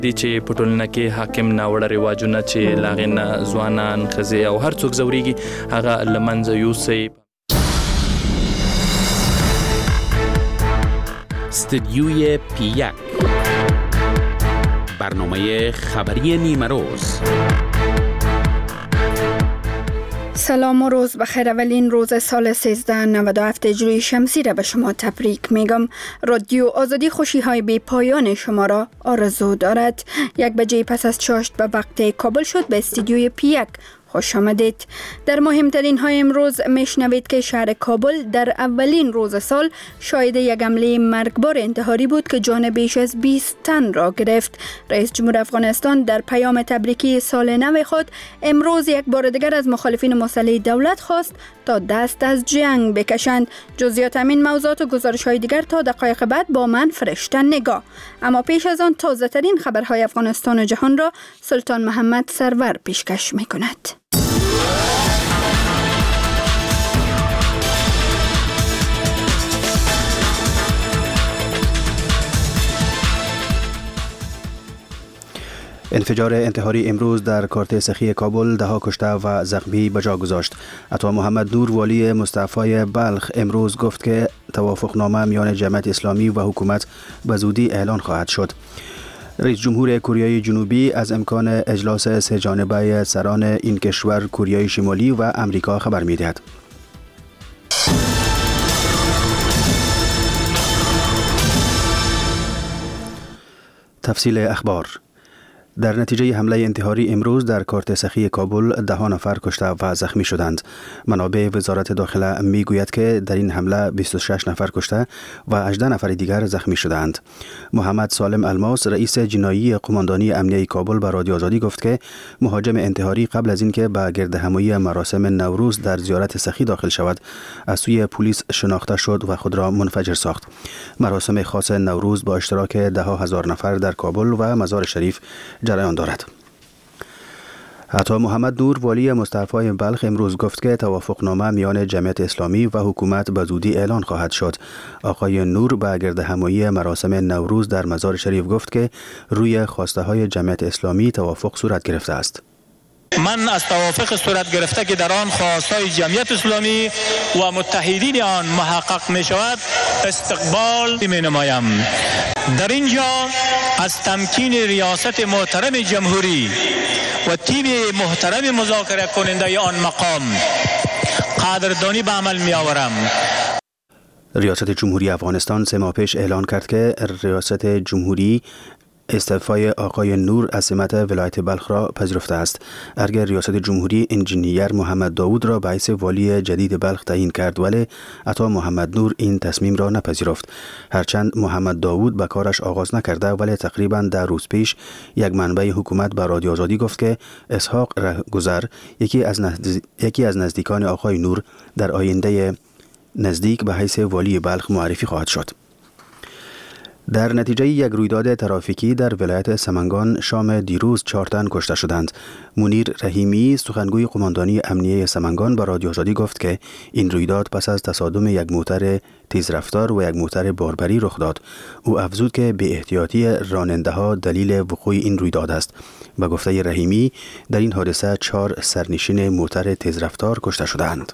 دی چې په ټولنه کې حاکم ناوړه رواجونه چې لاغې نه ځوانان ښځې او هر څوک ځورېږي هغه له منځه یوسئ. استدیوی پیک، برنامه خبری نیمه روز. سلام و روز بخیر. اولین روز سال 1397 هجری شمسی را به شما تبریک میگم. رادیو آزادی خوشی های بی پایان شما را آرزو دارد. 1 بجه پس از چاشت به وقت کابل شد. به استودیوی پیک خوش آمدید. در مهمترین های امروز میشنوید که شهر کابل در اولین روز سال شاهد یک حمله مرگبار انتحاری بود که جان بیش از 20 تن را گرفت. رئیس جمهور افغانستان در پیام تبریکی سال نو خود امروز یک بار دیگر از مخالفین مسلح دولت خواست تا دست از جنگ بکشند. جزئیات همین موضوعات و گزارش های دیگر تا دقایق بعد با من فرشته نگاه. اما پیش از آن تازه ترین خبرهای افغانستان و جهان را سلطان محمد سرور پیشکش می کند. انفجار انتحاری امروز در کارت سخی کابل 10 کشته و زخمی به جا گذاشت. عطا محمد نور والی مستعفی بلخ امروز گفت که توافقنامه میان جمعیت اسلامی و حکومت به زودی اعلان خواهد شد. رئیس جمهور کره جنوبی از امکان اجلاس سه جانبه سران این کشور کره شمالی و امریکا خبر می‌دهد. تفصیل اخبار. در نتیجه حمله انتحاری امروز در کارت سخی کابل 10 نفر کشته و زخمی شدند. منابع وزارت داخله میگوید که در این حمله 26 نفر کشته و 18 نفر دیگر زخمی شدند. محمد سالم الماس رئیس جنایی قماندانی امنیه کابل به رادیو آزادی گفت که مهاجم انتحاری قبل از اینکه به گردهمایی مراسم نوروز در زیارت سخی داخل شود از سوی پلیس شناخته شد و خود را منفجر ساخت. مراسم خاص نوروز با اشتراک 10,000 نفر در کابل و مزار شریف جریان دارد. عطا محمد نور والی مستعفی بلخ امروز گفت که توافقنامه میان جمعیت اسلامی و حکومت به زودی اعلان خواهد شد. آقای نور به گردهمایی مراسم نوروز در مزار شریف گفت که روی خواسته های جمعیت اسلامی توافق صورت گرفته است. من از توافق صورت گرفته که در آن خواستهای جمعیت اسلامی و متحدین آن محقق می شود استقبال می نمایم. در اینجا از تمکین ریاست محترم جمهوری و تیم محترم مذاکره کننده آن مقام قدردانی به عمل می آورم. ریاست جمهوری افغانستان 3 ماه پیش اعلان کرد که ریاست جمهوری استعفای آقای نور از سمت ولایت بلخ را پذیرفته است. اگر ریاست جمهوری انجینیر محمد داوود را به حیث والی جدید بلخ تعیین کرد ولی عطا محمد نور این تصمیم را نپذیرفت. هرچند محمد داوود به کارش آغاز نکرده ولی تقریباً 10 روز پیش یک منبع حکومت به رادیو آزادی گفت که اسحاق رهگذر یکی از نزدیکان آقای نور در آینده نزدیک به حیث والی بلخ معرفی خواهد شد. در نتیجه یک رویداد ترافیکی در ولایت سمنگان شام دیروز 4 تن کشته شدند. منیر رحیمی سخنگوی قماندانی امنیه سمنگان به رادیو آزادی گفت که این رویداد پس از تصادم یک موتر تیزرفتار و یک موتر باربری رخ داد. او افزود که بی احتیاطی راننده ها دلیل وقوع این رویداد است. به گفته رحیمی در این حادثه 4 سرنشین موتر تیزرفتار کشته شدند.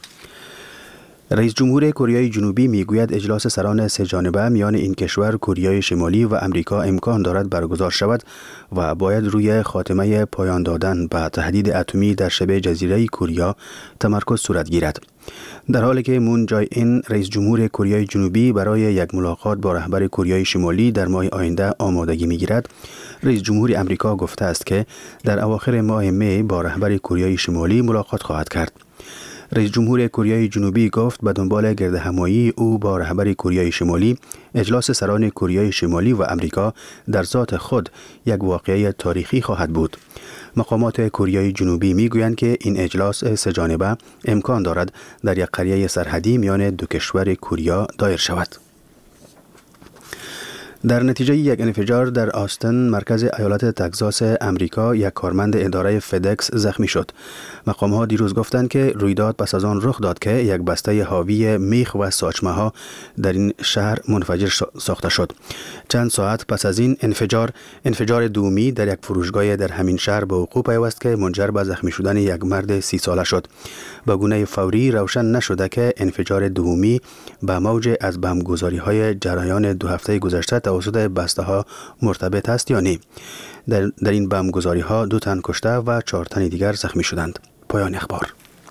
رئیس جمهور کره جنوبی میگوید اجلاس سران سه جانبه میان این کشور کره شمالی و امریکا امکان دارد برگزار شود و باید روی خاتمه پایان دادن به تهدید اتمی در شبه جزیره کره تمرکز صورت گیرد. در حالی که مون جای این رئیس جمهور کره جنوبی برای یک ملاقات با رهبر کره شمالی در ماه آینده آمادگی میگیرد، رئیس جمهور امریکا گفته است که در اواخر ماه می با رهبر کره شمالی ملاقات خواهد کرد. رئیس جمهور کره جنوبی گفت به دنبال گردهمایی او با رهبر کره شمالی اجلاس سران کره شمالی و امریکا در ذات خود یک واقعه تاریخی خواهد بود. مقامات کره جنوبی میگویند که این اجلاس سه جانبه امکان دارد در یک قریه سرحدی میان دو کشور کره دایر شود. در نتیجه یک انفجار در آستن مرکز ایالت تگزاس امریکا یک کارمند اداره فدکس زخمی شد. مقام‌ها دیروز گفتند که رویداد پس از آن رخ داد که یک بسته حاوی میخ و ساچمه‌ها در این شهر منفجر ساخته شد. چند ساعت پس از این انفجار دومی در یک فروشگاه در همین شهر به وقوع پیوست که منجر به زخمی شدن یک مرد 30 ساله شد. به گونه فوری روشن نشده که انفجار دومی به موج از بمبگذاری‌های جریان 2 هفته گذشته توسط بسته‌ها مرتبط است یا نه. در این بمبگذاری‌ها 2 تن کشته و 4 تن دیگر زخمی شدند. پایان اخبار.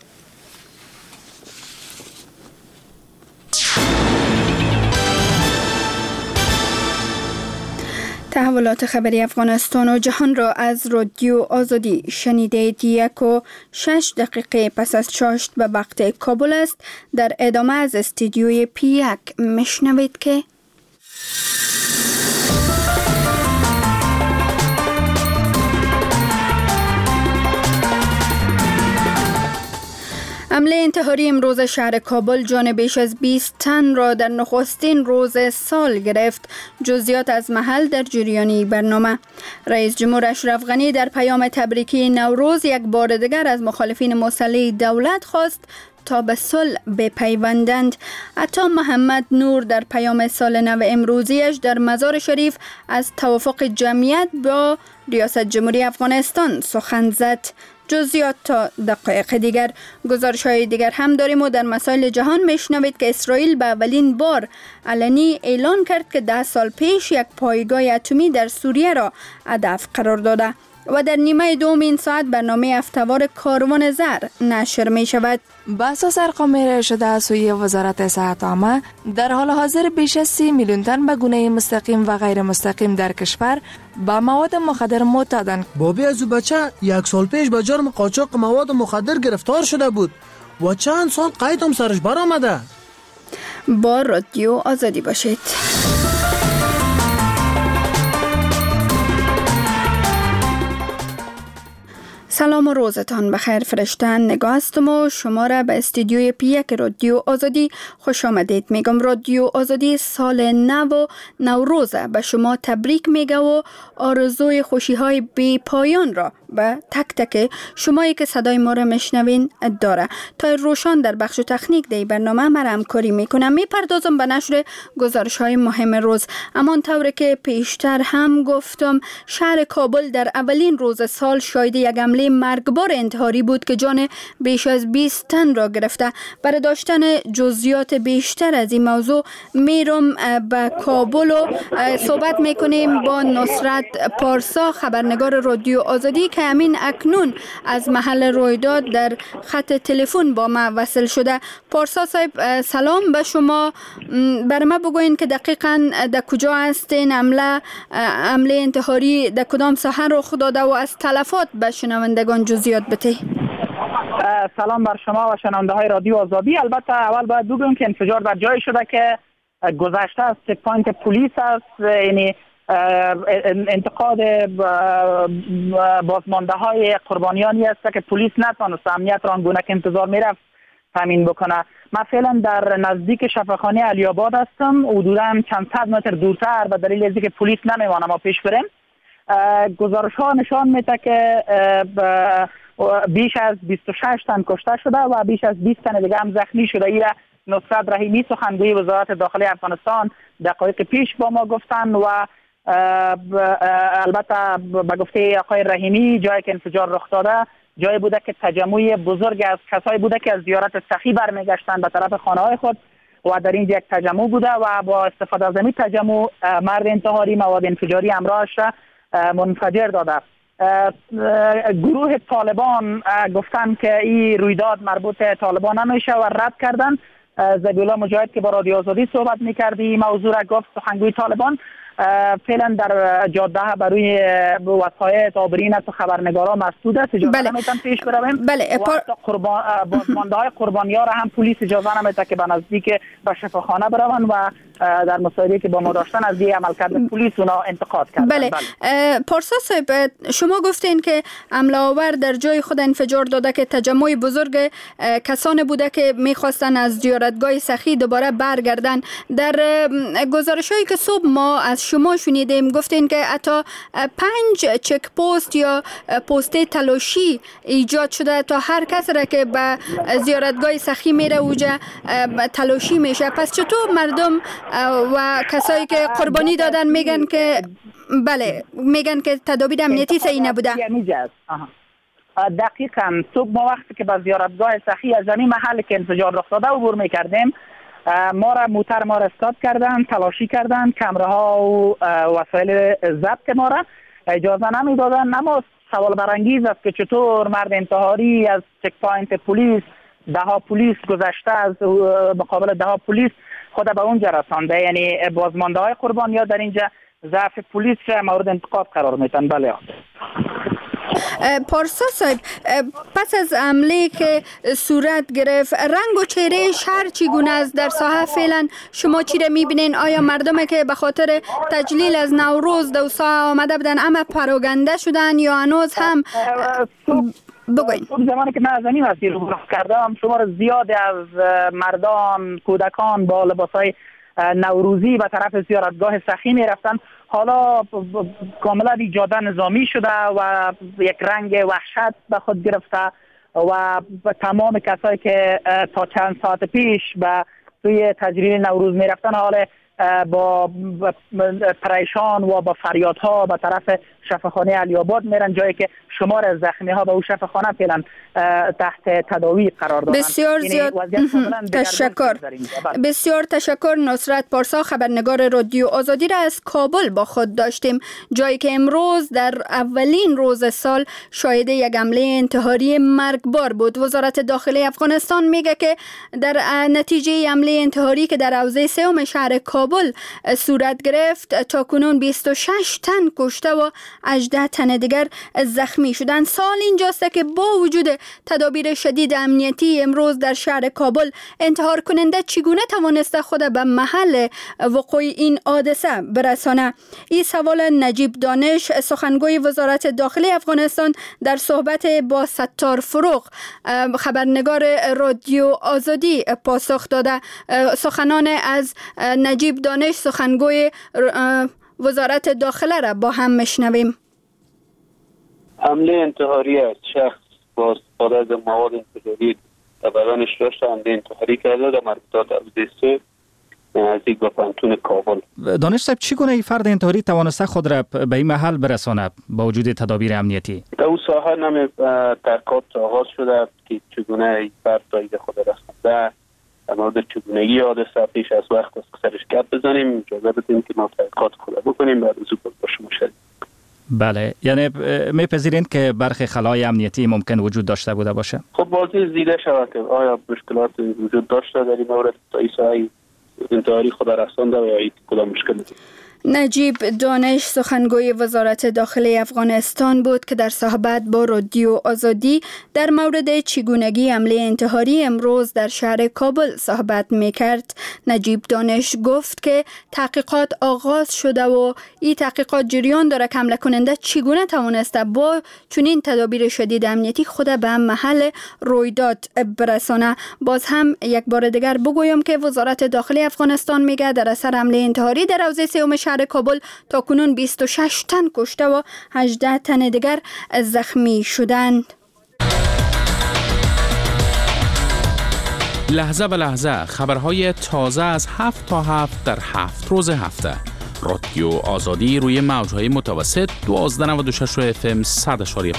تحولات خبری افغانستان و جهان را از رادیو آزادی شنیدید. 1:06 پس از چاشت به وقت کابل است. در ادامه از استودیوی پیک میشنوید که حمله انتحاری امروز شهر کابل جان بیش از 20 تن را در نخستین روز سال گرفت. جزئیات از محل در جریان برنامه. رئیس جمهور اشرف غنی در پیام تبریکی نوروز یک بار دیگر از مخالفین مسلح دولت خواست تا به صلح بپیوندند. عطا محمد نور در پیام سال نو امروزیش در مزار شریف از توافق جمعیت با ریاست جمهوری افغانستان سخن زد. جزئیات تا دقایق دیگر. گزارش‌های دیگر هم داریم و در مسائل جهان میشنوید که اسرائیل به اولین بار علنی اعلان کرد که 10 سال پیش یک پایگاه اتمی در سوریه را هدف قرار داده و در نیمه دوم این ساعت برنامه هفته‌وار کاروان زر نشر می شود. با اساس ارقام ارائه شده از سوی وزارت صحت عامه، در حال حاضر بیش از 30 میلیون تن به گونه مستقیم و غیر مستقیم در کشور با مواد مخدر معتادند. بابی از بچه 1 سال پیش به جرم قاچاق مواد مخدر گرفتار شده بود و چند سال قید هم سرش برآمده. با رادیو آزادی باشید. سلام و روزتان بخیر. فرشتن نگاه هستم و شما را به استودیوی پیک رادیو آزادی خوش آمدید میگم. رادیو آزادی سال نو و نوروز به شما تبریک میگه و آرزوی خوشی های بی پایان را به تک تک شمایی که صدای ما را میشنوین داره. تا روشان در بخش تکنیک دی برنامه مرا همکاری میکنم. میپردازم به نشر گزارش های مهم روز. امان طوری که پیشتر هم گفتم، شهر کابل در اولین روز سال شاهد یک حمله مرگبار انتحاری بود که جان بیش از 20 تن را گرفته. برای داشتن جزئیات بیشتر از این موضوع میرم به کابل و صحبت میکنیم با نصرت پارسا، خبرنگار رادیو آزادی که همین اکنون از محل رویداد در خط تلفن با ما وصل شده. پارسا صاحب سلام به شما. برای ما بگوین که دقیقاً در کجا هستین؟ حمله انتحاری در کدام ساحه رخ داده و از تلفات به شنوندگان جزئیات بده. سلام بر شما و شنونده های رادیو آزادی. البته اول باید بگویم که انفجار در جایی شده که گذشته از چک پوینت پلیس است. یعنی انتقاد بازمانده های قربانیانی است که پلیس نتوانست امنیت را آنگونه که انتظار میرفت تامین بکنه. من فعلا در نزدیک شفاخانه علی آباد هستم، حدوداً چند صد متر دورتر، به دلیل اینکه پلیس نمیوانه ما پیش بریم. گزارش ها نشان میده که بیش از 26 تن کشته شده و بیش از 20 تن دیگه هم زخمی شده. ایره نصرت رحیمی سخنگوی وزارت داخلی افغانستان دقایق پیش با ما گفتن و البته به گفته آقای رحیمی جایی که انفجار رخ داده جایی بوده که تجمع بزرگ از کسایی بوده که از زیارت سخی برمیگشتن به طرف خانه های خود و در اینجا یک تجمع بوده و با استفاده از این تجمع مرد انتحاری مواد انفجاری همراهش را منفجر داده. گروه طالبان گفتن که این رویداد مربوط طالبان نمیشه و رد کردن. زبیلا مجاهد که با رادیو آزادی صحبت میکردی موضوع را گفت سخنگوی طالبان فعلا در جاده بروی وسایط آبرین است و خبرنگارا مسدود است. اجازه نمیتن پیش برویم. بله. بازمانده های قربانی‌ها را هم پلیس اجازه نمیده که به نزدیک به شفاخانه بروند و در مسائلی که با ما داشتن از این عملکرد پلیس اونا انتقاد کردن. بله. پارسا صاحب شما گفتین که حمله آور در جای خود انفجار داده که تجمع بزرگ کسانی بوده که میخواستن از زیارتگاه سخی دوباره برگردن. در گزارش‌هایی که صبح ما از از شما شنیدیم، گفتین که حتی 5 چک پست یا پست تلاشی ایجاد شده تا هر کس را که به زیارتگاه سخی میره اوجا تلاشی میشه. پس چطور مردم و کسایی که قربانی دادن میگن که بله، میگن که تدابیر امنیتی صحیح نبوده؟ دقیقاً صبح ما وقتی که به زیارتگاه سخی از این محل که انفجار رخ داده عبور میکردیم، موتر ما را استاد کردن، تلاشی کردن، کامراها و وسایل ضبط ما را اجازه نمیدادن. اما سوال برانگیز است که چطور مرد انتحاری از چک پوینت پلیس 10 پلیس گذشته، از مقابل 10 پلیس خود به اونجا رسانده. یعنی بازمانده های قربانیان در اینجا ضعف پلیس را مورد انتقاد قرار میتن. بله پارسا صاحب، پس از حمله که صورت گرفت، رنگ و چهره شهر چگونه است در ساحه؟ فعلا شما چی را میبینین؟ آیا مردم که به خاطر تجلیل از نوروز دو ساحه آمده بودن اما پراگنده شدن یا هنوز هم بگوین؟ زمانی که من از این مسیر رو کردم، شمار زیاد از مردان، کودکان با لباسای نوروزی به طرف زیارتگاه سخی می رفتن. حالا کاملا ایجاد نظامی شده و یک رنگ وحشت به خود گرفته و تمام کسایی که تا چند ساعت پیش به توی تجلیل نوروز می رفتن حالا با پریشان و با فریادها به طرف شفاخانه علی‌آباد میرن، جایی که شمار زخمی ها به اون شفاخانه فعلا تحت تداوی قرار دارن. بسیار زیاد تشکر. بسیار تشکر. نصرت پارسا، خبرنگار رادیو آزادی را از کابل با خود داشتیم، جایی که امروز در اولین روز سال شاهد یک حمله انتحاری مرگبار بود. وزارت داخلی افغانستان میگه که در نتیجه حمله انتحاری که در حوزه سوم شهر کابل صورت گرفت، تاکنون 26 تن کشته و 18 تن دیگر زخمی شدن. سوال اینجاست که با وجود تدابیر شدید امنیتی امروز در شهر کابل، انتحار کننده چگونه توانسته خود به محل وقوع این حادثه برسانه؟ این سوال نجیب دانش، سخنگوی وزارت داخلی افغانستان، در صحبت با ستار فروغ، خبرنگار رادیو آزادی پاسخ داده. سخنان از نجیب دانش، سخنگوی وزارت داخله را با هم میشنویم. حمله انتحاری از شخص با استفاده از مواد انفجاری در بدنش داشت حمله انتحاری کرده در مربوطات حوزه 3 نزدیک به پانتون کابل. دانش صاحب، چگونه این فرد انتحاری توانسته خود را به این محل برساند با وجود تدابیر امنیتی؟ در اون ساحه نام تحقیقات آغاز شده که چگونه این فرد را خود رسانده. در مورد چگونگی حادثه پیش از وقت از سرش گپ بزنیم. اجازه بدیم که ما تحقیقات خود بکنیم بعد از اون با شما شدیم. بله، یعنی میپذیرید که برخی خلای امنیتی ممکن وجود داشته بوده باشه؟ خب بازی دیده شود که آیا مشکلات وجود داشته در این مورد تا این ساحه انتحاری خود رسانده و یا این کدام مشکل داشته؟ نجیب دانش، سخنگوی وزارت داخلی افغانستان بود که در صحبت با رادیو آزادی در مورد چگونگی حمله انتحاری امروز در شهر کابل صحبت میکرد. نجیب دانش گفت که تحقیقات آغاز شده و این تحقیقات جریان داره که حمله کننده چگونه توانسته با چنین تدابیر شدید امنیتی خود به محل رویداد برسانه. باز هم یک بار دیگر بگویم که وزارت داخلی افغانستان میگه در اثر حمله انتحاری در حوزه سوم شهر کابل تاکنون 26 تن کشته و 18 تن دیگر زخمی شدند. لحظه به لحظه خبرهای تازه از 7 تا 7 در 7 روز هفته. رادیو آزادی روی موجهای متوسط 1296 FM 100.5.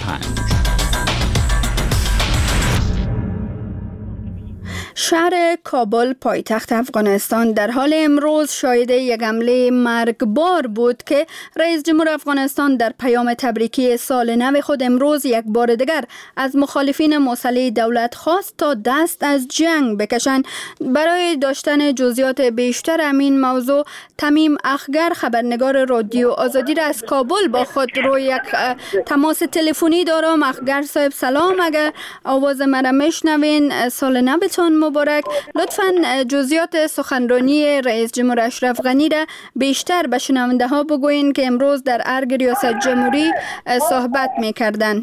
شهر کابل پایتخت افغانستان در حال امروز شاهد یک حمله مرگبار بود که رئیس جمهور افغانستان در پیام تبریکی سال نو خود امروز یک بار دیگر از مخالفین مسلح دولت خواست تا دست از جنگ بکشند. برای داشتن جزئیات بیشتر همین موضوع، تمیم اخگر، خبرنگار رادیو آزادی را از کابل با خود روی یک تماس تلفنی دارم. اخگر صاحب سلام، اگر آواز مرا میشنوین سال نوتون مبارک. لطفاً جزئیات سخنرانی رئیس جمهور اشرف غنی را بیشتر به شنونده ها بگوین که امروز در ارگ ریاست جمهوری صحبت میکردن.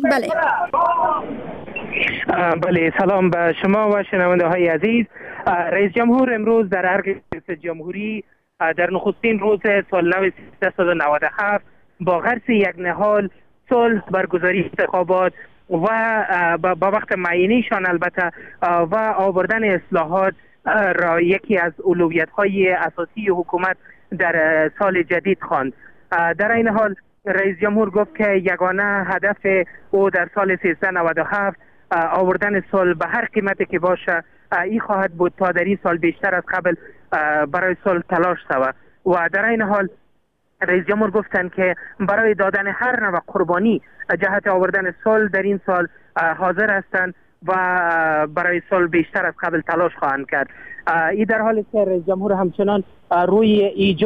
بله، سلام به شما و شنونده های عزیز. رئیس جمهور امروز در ارگ ریاست جمهوری در نخستین روز سال نو 1397 با غرس یک نهال صلح، برگزاری انتخابات و با وقت معینیشان البته و آوردن اصلاحات را یکی از اولویت‌های اساسی حکومت در سال جدید خواند. در این حال رئیس جمهور گفت که یگانه هدف او در سال 1397 آوردن صلح به هر قیمتی که باشه این خواهد بود تا در این سال بیشتر از قبل برای صلح تلاش شود. و در این حال رئیس جمهور گفتند که برای دادن هر نوع قربانی جهت آوردن صلح در این سال حاضر هستند و برای صلح بیشتر از قبل تلاش خواهند کرد. این در حالی که رئیس جمهور همچنان روی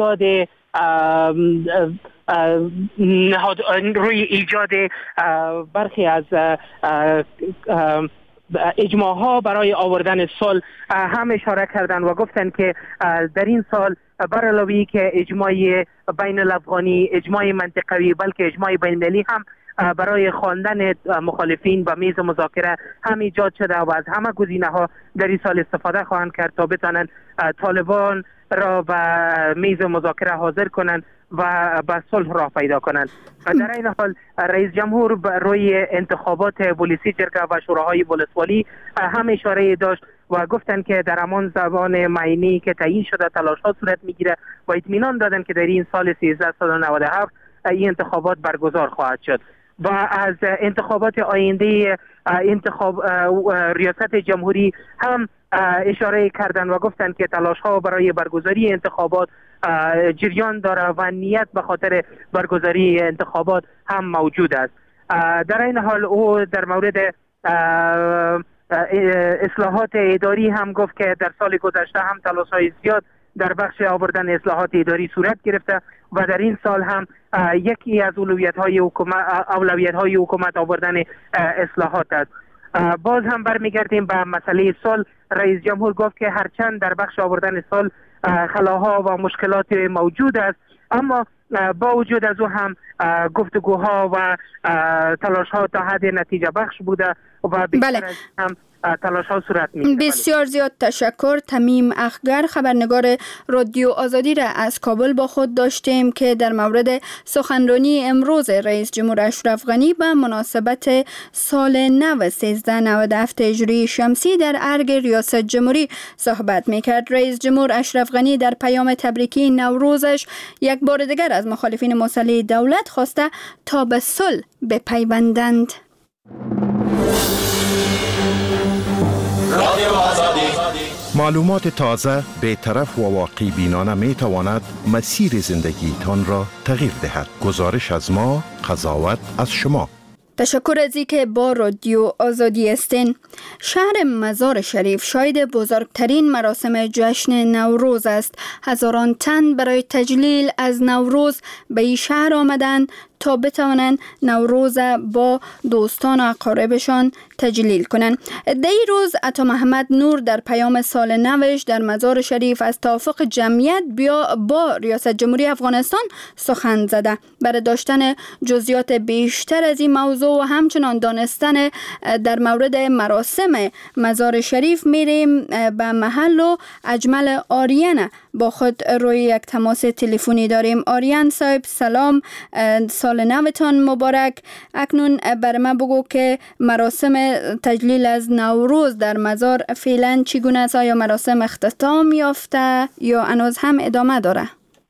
ایجاد برخی از اجماع ها برای آوردن صلح هم اشاره کردند و گفتند که در این سال بر علاوه که اجماع بین الافغانی، اجماع منطقوی، بلکه اجماع بین المللی هم برای خواندن مخالفین به میز مذاکره هم ایجاد شده و از همه گزینه‌ها در این سال استفاده خواهند کرد تا بتوانند طالبان را به میز مذاکره حاضر کنند و به صلح راه پیدا کنند. در این حال رئیس جمهور روی انتخابات ولسی جرگه و شوراهای ولسوالی هم اشاره داشت و گفتند که در همان زمان معینی که تعیین شده تلاش‌ها صورت میگیره و اطمینان دادند که در این سال 1397 این انتخابات برگزار خواهد شد و از انتخابات آینده ریاست جمهوری هم اشاره کردند و گفتند که تلاش‌ها برای برگزاری انتخابات جریان داره و نیت به خاطر برگزاری انتخابات هم موجود است. در این حال او در مورد اصلاحات اداری هم گفت که در سال گذشته هم تلاش‌های زیاد در بخش آوردن اصلاحات اداری صورت گرفته و در این سال هم یکی از اولویت‌های حکومت آوردن اصلاحات است. باز هم برمیگردیم به مسئله صلح. رئیس جمهور گفت که هرچند در بخش آوردن صلح خلاها و مشکلات موجود است، اما با وجود از او هم گفتگوها و تلاش‌ها تا حد نتیجه بخش بوده و بیشتر از هم تلاش‌ها صورت می‌گیرد. بسیار زیاد تشکر. تمیم اخگر، خبرنگار رادیو آزادی را از کابل با خود داشتیم که در مورد سخنرانی امروز رئیس جمهور اشرف غنی به مناسبت سال نو 1397 هجری شمسی در ارگ ریاست جمهوری صحبت می‌کرد. رئیس جمهور اشرف غنی در پیام تبریکی نوروزش یک بار دیگر از مخالفین مسلح دولت خواسته تا به صلح بپیوندند. معلومات تازه، بی‌طرف و واقعی بینانه می تواند مسیر زندگیتان را تغییر دهد. گزارش از ما، قضاوت از شما. تشکر از اینکه با رادیو آزادی هستین. شهر مزار شریف شاهد بزرگترین مراسم جشن نوروز است. هزاران تن برای تجلیل از نوروز به این شهر آمدند تا بتوانند نوروز با دوستان و اقاربشان تجلیل کنند. در این روز عطا محمد نور در پیام سال نوش در مزار شریف از توافق جمعیت با ریاست جمهوری افغانستان سخن زده. برای داشتن جزئیات بیشتر از این موضوع و همچنان دانستن در مورد مراسم مزار شریف میریم به محل و اجمل آریان با خود روی یک تماس تلفنی داریم. آریان صاحب سلام، سال نوتان مبارک. اکنون بر من بگو که مراسم تجلیل از نوروز در مزار فعلا چگونه است؟ آیا مراسم اختتام یافته یا هنوز هم ادامه داره؟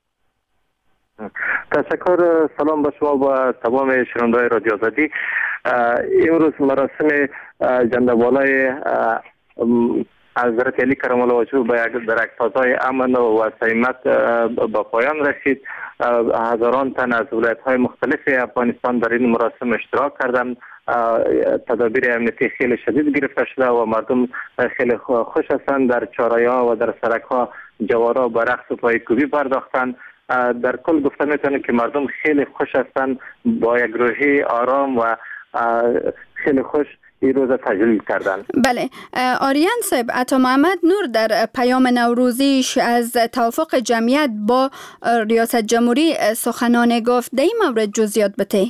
تشکر. سلام به شما و تمام شنوندگان رادیو آزادی. امروز مراسم جنده‌بالای حضرت علی کرم الله وجهه در یک فضای امن و صمیمیت به پایان رسید. هزاران تن از ولایت‌های مختلف افغانستان در این مراسم اشتراک کردند. تدابیر امنیتی خیلی شدید گرفته شده و مردم خیلی خوش هستند. در چهارراه‌ها و در سرک‌ها جوارا به رقص و پایکوبی پرداختند. در کل گفته میتونه که مردم خیلی خوش هستند، با یک روحی آرام و خیلی خوش این روز تجلیل کردن. بله آریان صاحب، عطا محمد نور در پیام نوروزیش از توافق جمعیت با ریاست جمهوری سخنان گفت. در این مورد جزئیات بده.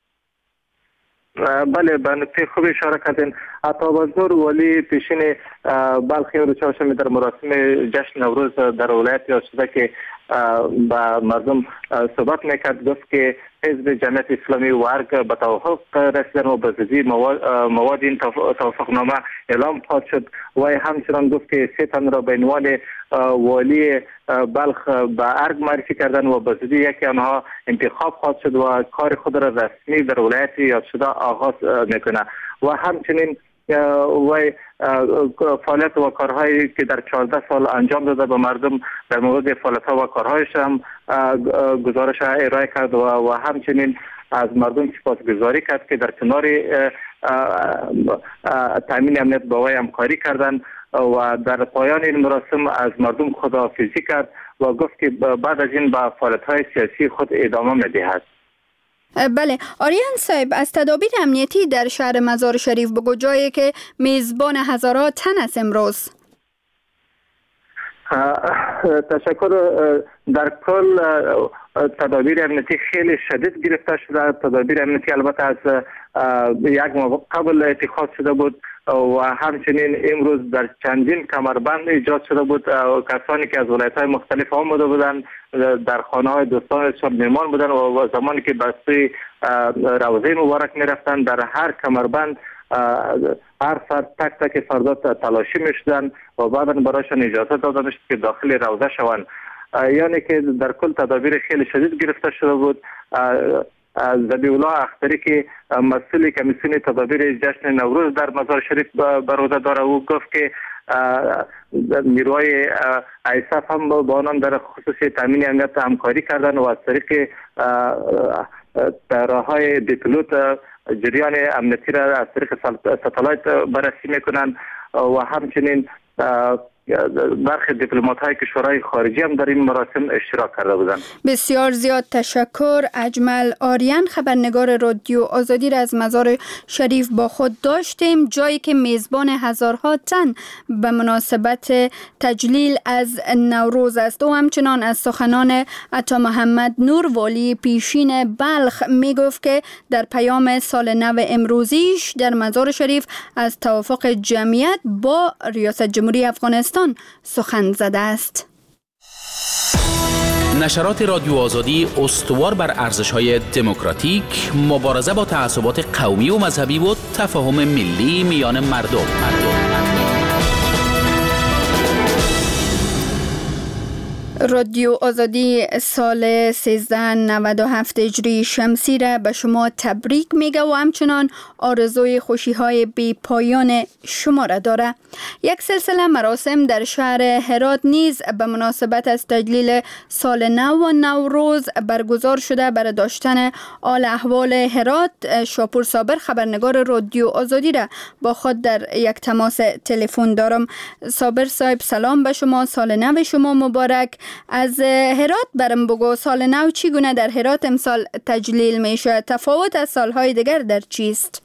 بله به نکته خوب اشاره کردین. عطا بازدور ولی پیشین بلخ روز چهارشنبه در مراسم جشن نوروز در ولایت یاد شده که با مردم صحبت میکرد. گفت که حزب جمعیت اسلامی ورگ به توافق رسیدن و به زودی مواد این توافق نامه اعلام خواهد شد. و همچنان گفت که 3 تن را به عنوان والی بلخ به ارگ معرفی کردن و به زودی یکی آنها انتخاب خواهد شد و کار خود را رسمی در ولایت یاد شده آغاز میکنه. و همچنین و فعالیت و کارهایی که در 14 سال انجام داده به مردم در مورد فعالیت‌ها و کارهایش هم گزارش ارائه کرد و همچنین از مردم سپاسگزاری کرد که در کنار تامین امنیت با وی همکاری کردند و در پایان این مراسم از مردم خداحافظی کرد و گفت که بعد از این به فعالیت‌های سیاسی خود ادامه می‌دهد. بله، آریان صاحب، از تدابیر امنیتی در شهر مزار شریف بگو، جایی که میزبان هزارها تن است امروز. تشکر. در کل تدابیر امنیتی خیلی شدید گرفته شده. تدابیر امنیتی البته از یک ماه قبل اتخاذ شده بود و همچنین امروز در چندین کمربند ایجاد شده بود. کسانی که از ولایت‌های مختلف آمده بودند در خانه‌های دوستانشان مهمان بودند و زمانی که به سوی روضه مبارک می‌رفتند در هر کمربند هر فرد تک تک فردا تلاشی می‌شدند و بعداً برایشان اجازه داده می‌شد که داخل روضه شوند. یعنی که در کل تدابیر خیلی شدید گرفته شده بود. ذبیح الله اختری که مسئول کمیسیون تدابیر جشن نوروز در مزار شریف بر عهده داره، او گفت که نیروهای ایساف هم با آنان در خصوص تامین امنیت همکاری کردن و از طریق راههای دیپلوت جریان امنیتی را از طریق ستالایت بررسی میکنند و همچنین برخی دیپلمات‌های کشورهای خارجی هم در این مراسم اشتراک کرده بودند. بسیار زیاد تشکر. اجمل آریان، خبرنگار رادیو آزادی را از مزار شریف با خود داشتیم، جایی که میزبان هزارها تن به مناسبت تجلیل از نوروز است. و همچنان از سخنان عطا محمد نور، والی پیشین بلخ، می گفت که در پیام سال نو امروزیش در مزار شریف از توافق جمعیت با ریاست جمهوری افغانستان سخن زده است. نشرات رادیو آزادی استوار بر ارزش‌های دموکراتیک، مبارزه با تعصبات قومی و مذهبی و تفاهم ملی میان مردم. رادیو آزادی سال 1397 هجری شمسی را به شما تبریک میگه و همچنان آرزوی خوشی‌های بی پایان شما را داره. یک سلسله مراسم در شهر هرات نیز به مناسبت از تجلیل سال نو و نوروز برگزار شده. برای داشتن حال احوال هرات، شاپور صابر، خبرنگار رادیو آزادی را با خود در یک تماس تلفن دارم. صابر صاحب، سلام به شما، سال نو شما مبارک. از هرات برم بگو، سال نو چگونه در هرات امسال تجلیل میشه؟ تفاوت از سالهای دیگر در چیست؟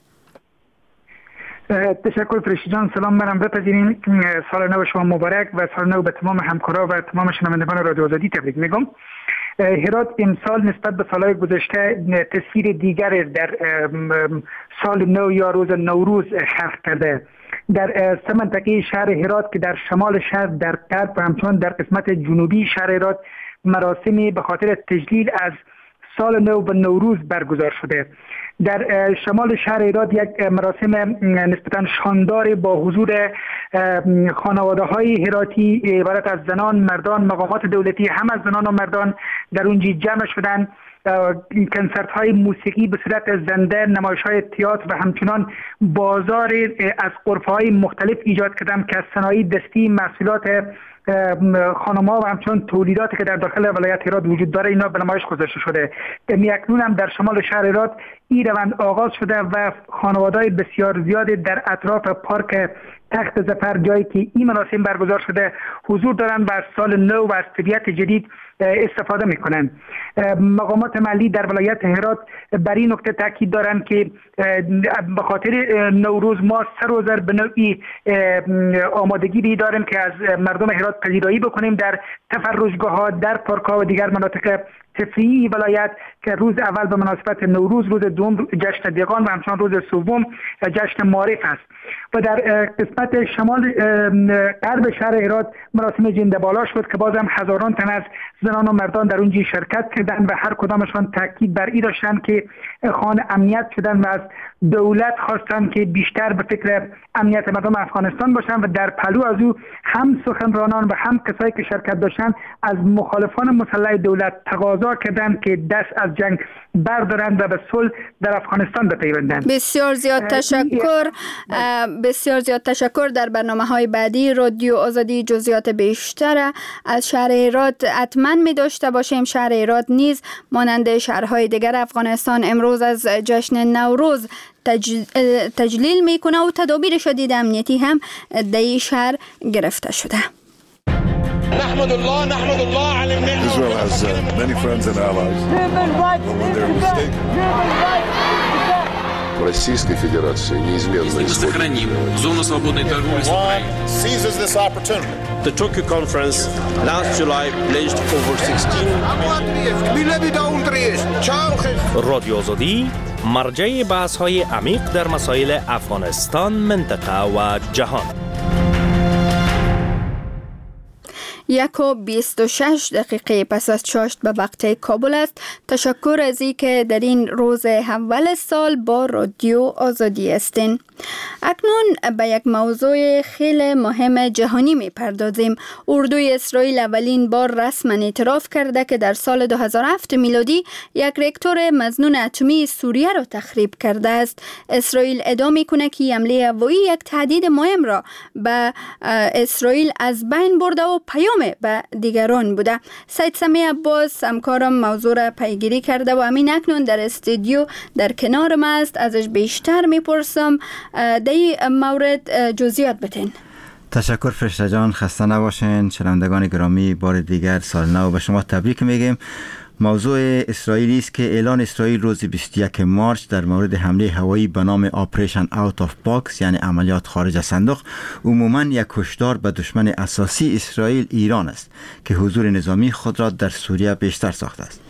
تشکر فرشته جان. سلام، منم بپذیرین سال نو شما مبارک و سال نو به تمام همکارا و تمام شنوندگان رادیو آزادی تبریک میگم. هرات امسال نسبت به سالهای گذشته تصویر دیگر در سال نو یا روز نوروز خلق کرده. در سه منطقه شهر هرات که در شمال شهر، در غرب و همچنان در قسمت جنوبی شهر هرات مراسمی به خاطر تجلیل از سال نو و نوروز برگزار شده. در شمال شهر هرات یک مراسم نسبتا شاندار با حضور خانواده‌های هراتی عبارت از زنان، مردان، مقامات دولتی، هم از زنان و مردان در اونجا جمع شدن. کنسرت های موسیقی به صورت زنده، نمایش های تئاتر و همچنان بازار از غرفه های مختلف ایجاد کردن که از صنایع دستی، محصولات خانم‌ها و همچنان تولیداتی که در داخل ولایت هرات وجود داره اینا به نمایش گذاشته شده. اکنون هم در شمال شهر هرات این روند آغاز شده و خانواده‌های بسیار زیادی در اطراف پارک تخت ظفر، جایی که این مراسم برگزار شده، حضور دارند و از سال نو و از طبیعت جدید استفاده میکنن. مقامات محلی در ولایت هرات بر این نکته تاکید دارند که به خاطر نوروز ما سر و زر به نوعی آمادگی داریم که از مردم هرات پذیرایی بکنیم در تفرجگاه ها، در پارک ها و دیگر مناطق صفری ولایت که روز اول به مناسبت نوروز، روز دوم جشن دیگان و همچنان روز سوم جشن معارف است. و در قسمت شمال غرب شهر هرات مراسم جنده‌بالا شد که بازم هزاران تن از زنان و مردان در اونجا شرکت کردند و هر کدامشان تاکید بر این داشتند که خواهان امنیت شدند و از دولت خواستند که بیشتر به فکر امنیت مردم افغانستان باشند و در پلو از او هم سخنرانان و هم کسایی که شرکت داشتند از مخالفان مسلح دولت تقاضا کردند که دست از جنگ بردارند و به صلح در افغانستان بپیوندند. بسیار زیاد تشکر. در برنامه‌های بعدی رادیو آزادی جزئیات بیشتر از شهر هرات حتما می داشته باشیم. شهر هرات نیز مانند شهرهای دیگر افغانستان امروز از جشن نوروز تجلیل میکنه و تدابیر شدید امنیتی هم در این شهر گرفته شده. نحمد الله على Israel has many friends and allies. When they're mistaken. Российской Федерации неизменно сохраним зону свободной торговли с Украиной. Seizes this opportunity. The Tokyo conference last July pledged over 16 رادیو آزادی مرجع بحث‌های عمیق در مسائل افغانستان، منطقه و جهان. 1:26 پس از چاشت به وقت کابل است. تشکر از این که در این روز اول سال با رادیو آزادی هستین. اکنون به یک موضوع خیلی مهم جهانی می پردازیم. اردوی اسرائیل اولین بار رسما اعتراف کرده که در سال 2007 میلادی یک راکتور مظنون اتمی سوریه را تخریب کرده است. اسرائیل ادعا میکنه که حمله هوایی یک تهدید مهم را به اسرائیل از بین برده و پیام به دیگران بوده. سید سمیع عباس همکارم موضوع را پیگیری کرده و همین اکنون در استودیو در کنارم است. ازش بیشتر میپرسم در این مورد جزئیات بتین. تشکر فرشته جان، خسته نباشین. شنوندگان گرامی، بار دیگر سال نو به شما تبریک میگیم. موضوع اسرائیلی است که اعلان اسرائیل روز 21 مارچ در مورد حمله هوایی به نام آپریشن اوت آف باکس یعنی عملیات خارج از صندوق عموماً یک هشدار به دشمن اساسی اسرائیل ایران است که حضور نظامی خود را در سوریه بیشتر ساخته است.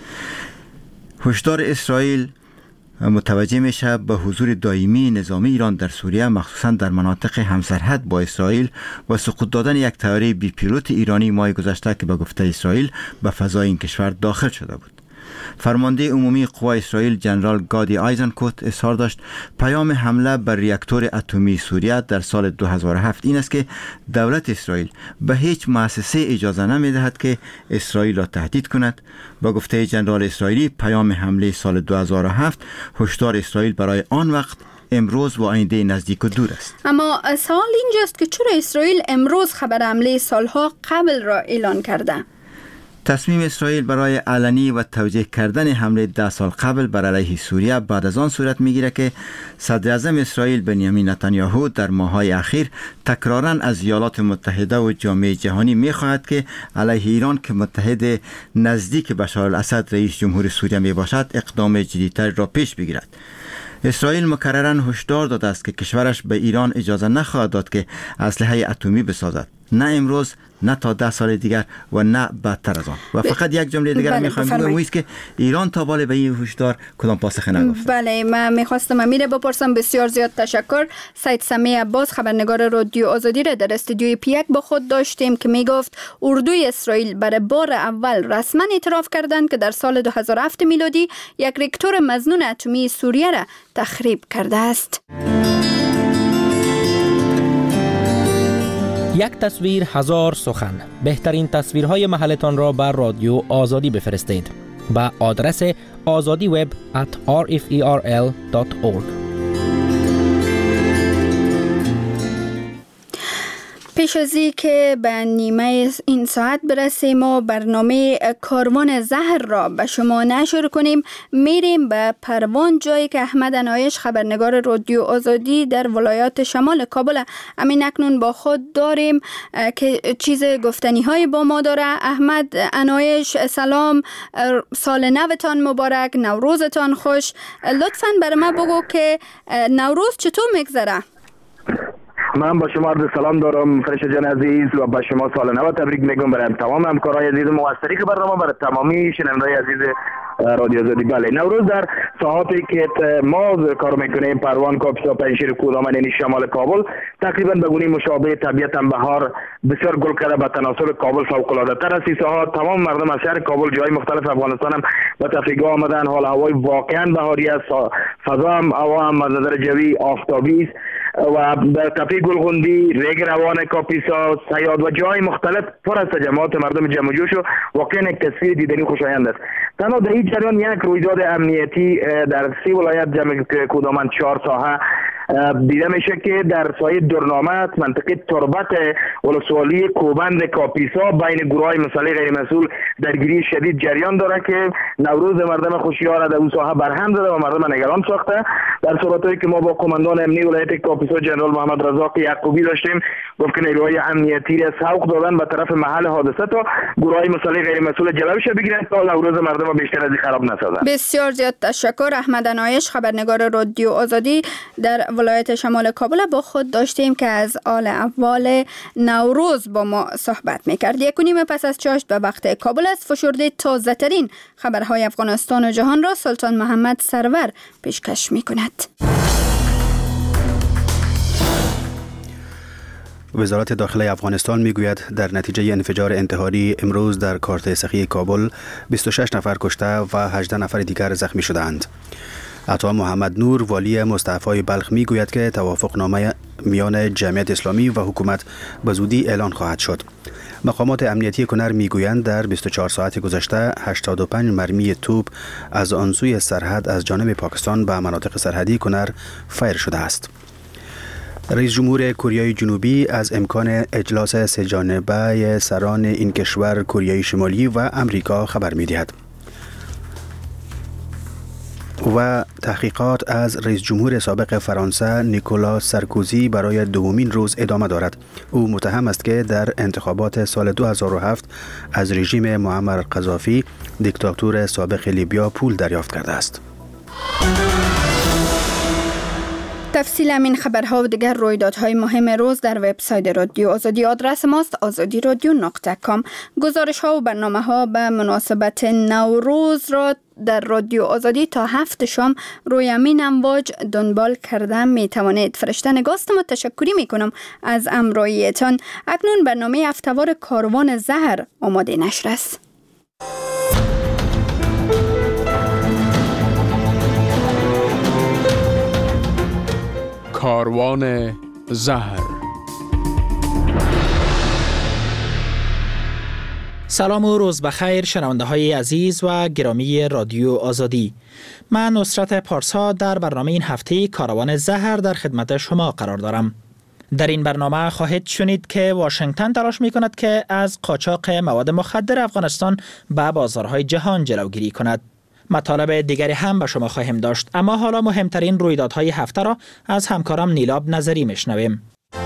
هشدار اسرائیل متوجه میشه به حضور دائمی نظامی ایران در سوریه، مخصوصا در مناطق همسرحد با اسرائیل و سقوط دادن یک طیاره بی پیلوت ایرانی ماه گذشته که به گفته اسرائیل به فضای این کشور داخل شده بود. فرمانده عمومی قوای اسرائیل جنرال گادی آیزنکوت اظهار داشت پیام حمله بر راکتور اتمی سوریه در سال 2007 این است که دولت اسرائیل به هیچ مؤسسه اجازه نمی‌دهد که اسرائیل را تهدید کند. با گفته جنرال اسرائیلی پیام حمله سال 2007 هشدار اسرائیل برای آن وقت، امروز و آینده نزدیک و دور است. اما سوال اینجاست که چرا اسرائیل امروز خبر حمله سالها قبل را اعلان کرده؟ تصمیم اسرائیل برای علنی و توجیه کردن حمله 10 سال قبل بر علیه سوریه بعد از آن صورت میگیره که صدر اعظم اسرائیل بنیامین نتانیاهو در ماه‌های اخیر تکراراً از ایالات متحده و جامعه جهانی میخواهد که علیه ایران که متحد نزدیک بشار الاسد رئیس جمهور سوریه میباشد اقدام جدی‌تر را پیش بگیرد. اسرائیل مکرراً هشدار داده است که کشورش به ایران اجازه نخواهد داد که اسلحه اتمی بسازد، نه امروز، نه تا 10 سال دیگر و نه بدتر از آن. و فقط یک جمله دیگر میخوایم بگم، است که ایران تا بالا به این هشدار کدام پاسخی نگفت. بله، من میخواستم امیر بپرسم. بسیار زیاد تشکر. سید سمیع عباس خبرنگار رادیو آزادی را در استودیوی پیک با خود داشتیم که میگفت اردوی اسرائیل برای بار اول رسما اعتراف کردند که در سال 2007 میلادی یک راکتور مظنون اتمی سوریه را تخریب کرده است. یک تصویر هزار سخن. بهترین تصویرهای محلتان را بر رادیو آزادی بفرستید با آدرس azadiweb@rferl.org. پیش از این که به نیمه این ساعت برسیم و برنامه کاروان زهر را به شما نشر کنیم، میریم به پروان، جایی که احمد انایش خبرنگار رادیو آزادی در ولایات شمال کابل همین اکنون با خود داریم که چیز گفتنی های با ما داره. احمد انایش، سلام، سال نوتان مبارک، نوروزتان خوش. لطفاً برای ما بگو که نوروز چطور میگذره؟ من با شما عرض سلام دارم فرشته جان عزیز و با شما سال نو تبریک میگم برای تمام همکارای عزیز موثری که برنامه برای تمامی شنوندگان عزیز رادیو آزادی. بله، نوروز در ساعاتی که ما کار میکنیم پروان کاپیسا پنجشیر کودمان یعنی شمال کابل تقریبا به گونه مشابه طبیعت بهار بسیار گل کرده. به تناسب کابل فوق العاده تر است. ساعات تمام مردم از شهر کابل جای مختلف افغانستان هم به تفریح آمدن. حال هوای واقعا بهاری است. فضا هم هوا هم از نظر جوی آفتابی است و در تپه گلغوندی، ریگ روان کاپیسا، صیاد و جای مختلف پر از تجمعات مردم جمع جوش و واقعا یک تصویر دیدنی خوشایند است. تنها در این جریان یک رویداد امنیتی در 3 ولایت جمع کودمان 4 ساحه دیده میشه که در سایه درنامت منطقه تربت ولسوالی کوبند کاپیسا بین گروهای مسئله غیر مسئول درگیری شدید جریان داره که نوروز مردم خوشیار در اون ساحه برهم زده و مردم نگران ساخته. در صحبتایی که ما با قماندان امنی ولایت کاپیسا جنرال محمد رزاق یعقوبی داشتیم گفت که نیروهای امنیتی را سوق دادن به طرف محل حادثه تا گروهای مسئله غیر مسئول جلوش بگیرن تا نوروز مردم بیشتر از این خراب نسازن. بسیار زیاد تشکر. احمد انایش خبرنگار رادیو آزادی در ولایت شمال کابل با خود داشتیم که از آل اول نوروز با ما صحبت میکرد. 1:30 پس از چاشت به وقت کابل است. فشرده تازه ترین خبرهای افغانستان و جهان را سلطان محمد سرور پیشکش میکند. وزارت داخله افغانستان میگوید در نتیجه انفجار انتحاری امروز در کارت سخی کابل 26 نفر کشته و 18 نفر دیگر زخمی شدند. عطا محمد نور والی مستعفی بلخ میگوید که توافقنامه میان جمعیت اسلامی و حکومت به زودی اعلان خواهد شد. مقامات امنیتی کنر میگویند در 24 ساعت گذشته 85 مرمی توپ از آن سوی سرحد از جانب پاکستان به مناطق سرحدی کنر فیر شده است. رئیس جمهور کره جنوبی از امکان اجلاس سه‌جانبه سران این کشور کره شمالی و امریکا خبر می‌دهد. و تحقیقات از رئیس جمهور سابق فرانسه نیکولا سارکوزی برای دومین روز ادامه دارد. او متهم است که در انتخابات سال 2007 از رژیم معمر قذافی دیکتاتور سابق لیبیا پول دریافت کرده است. تفصیل همین خبرها و دیگر رویدادهای مهم روز در وبسایت رادیو آزادی. آدرس ماست azadiradio.com. گزارش ها و برنامه ها به مناسبت نوروز را در رادیو آزادی تا 7 شام روی همین امواج دنبال کرده می توانید. فرشته نگاست ما تشکری می کنم از امراییتان. اکنون برنامه هفته‌وار کاروان زهر آماده نشر است. کاروان زهر. سلام و روز بخیر شنونده های عزیز و گرامی رادیو آزادی. من نصرت پارسا در برنامه این هفته کاروان زهر در خدمت شما قرار دارم. در این برنامه خواهید شنید که واشنگتن تلاش می کند که از قاچاق مواد مخدر افغانستان به بازارهای جهان جلوگیری کند. مطالب دیگری هم به شما خواهیم داشت، اما حالا مهمترین رویدادهای هفته را از همکارم نیلاب نظری میشنویم.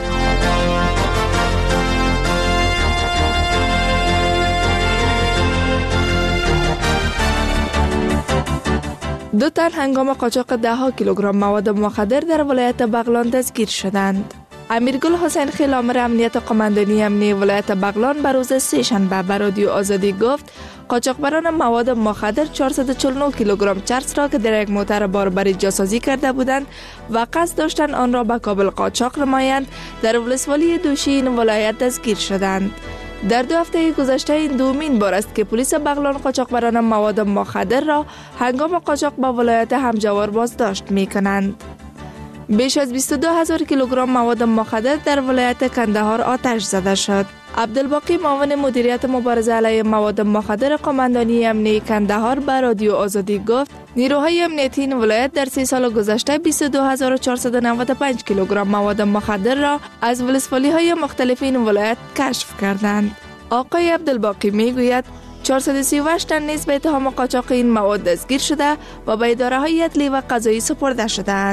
دو تن هنگام قاچاق 10 کیلوگرم مواد مخدر در ولایت بغلان دستگیر شدند. امیرگل حسین خیل آمر امنیت قماندانی امنی ولایت بغلان به روز سه‌شنبه به رادیو آزادی گفت قاچاقبران مواد مخدر 449 کیلوگرم چرس را که در یک موتر باربری جاسازی کرده بودند و قصد داشتند آن را به کابل قاچاق نمایند در ولسوالی دوشین ولایت دستگیر شدند. در 2 هفته گذشته این دومین بار است که پلیس بغلان قاچاقبران مواد مخدر را هنگام قاچاق به ولایت همجوار بازداشت می‌کنند. بیش از 22,000 کیلوگرم مواد مخدر در ولایت کندهار آتش زده شد. عبدالباقی معاون مدیریت مبارزه علیه مواد مخدر قماندانی امنی کندهار به رادیو آزادی گفت نیروهای امنیتی این ولایت در 3 سال گذشته 22,495 کیلوگرم مواد مخدر را از ولسوالی‌های مختلف این ولایت کشف کردند. آقای عبدالباقی میگوید 438 تن نیز به اتهام قاچاق این مواد دستگیر شده و به اداره‌های عدلی و قضایی سپرده شدند.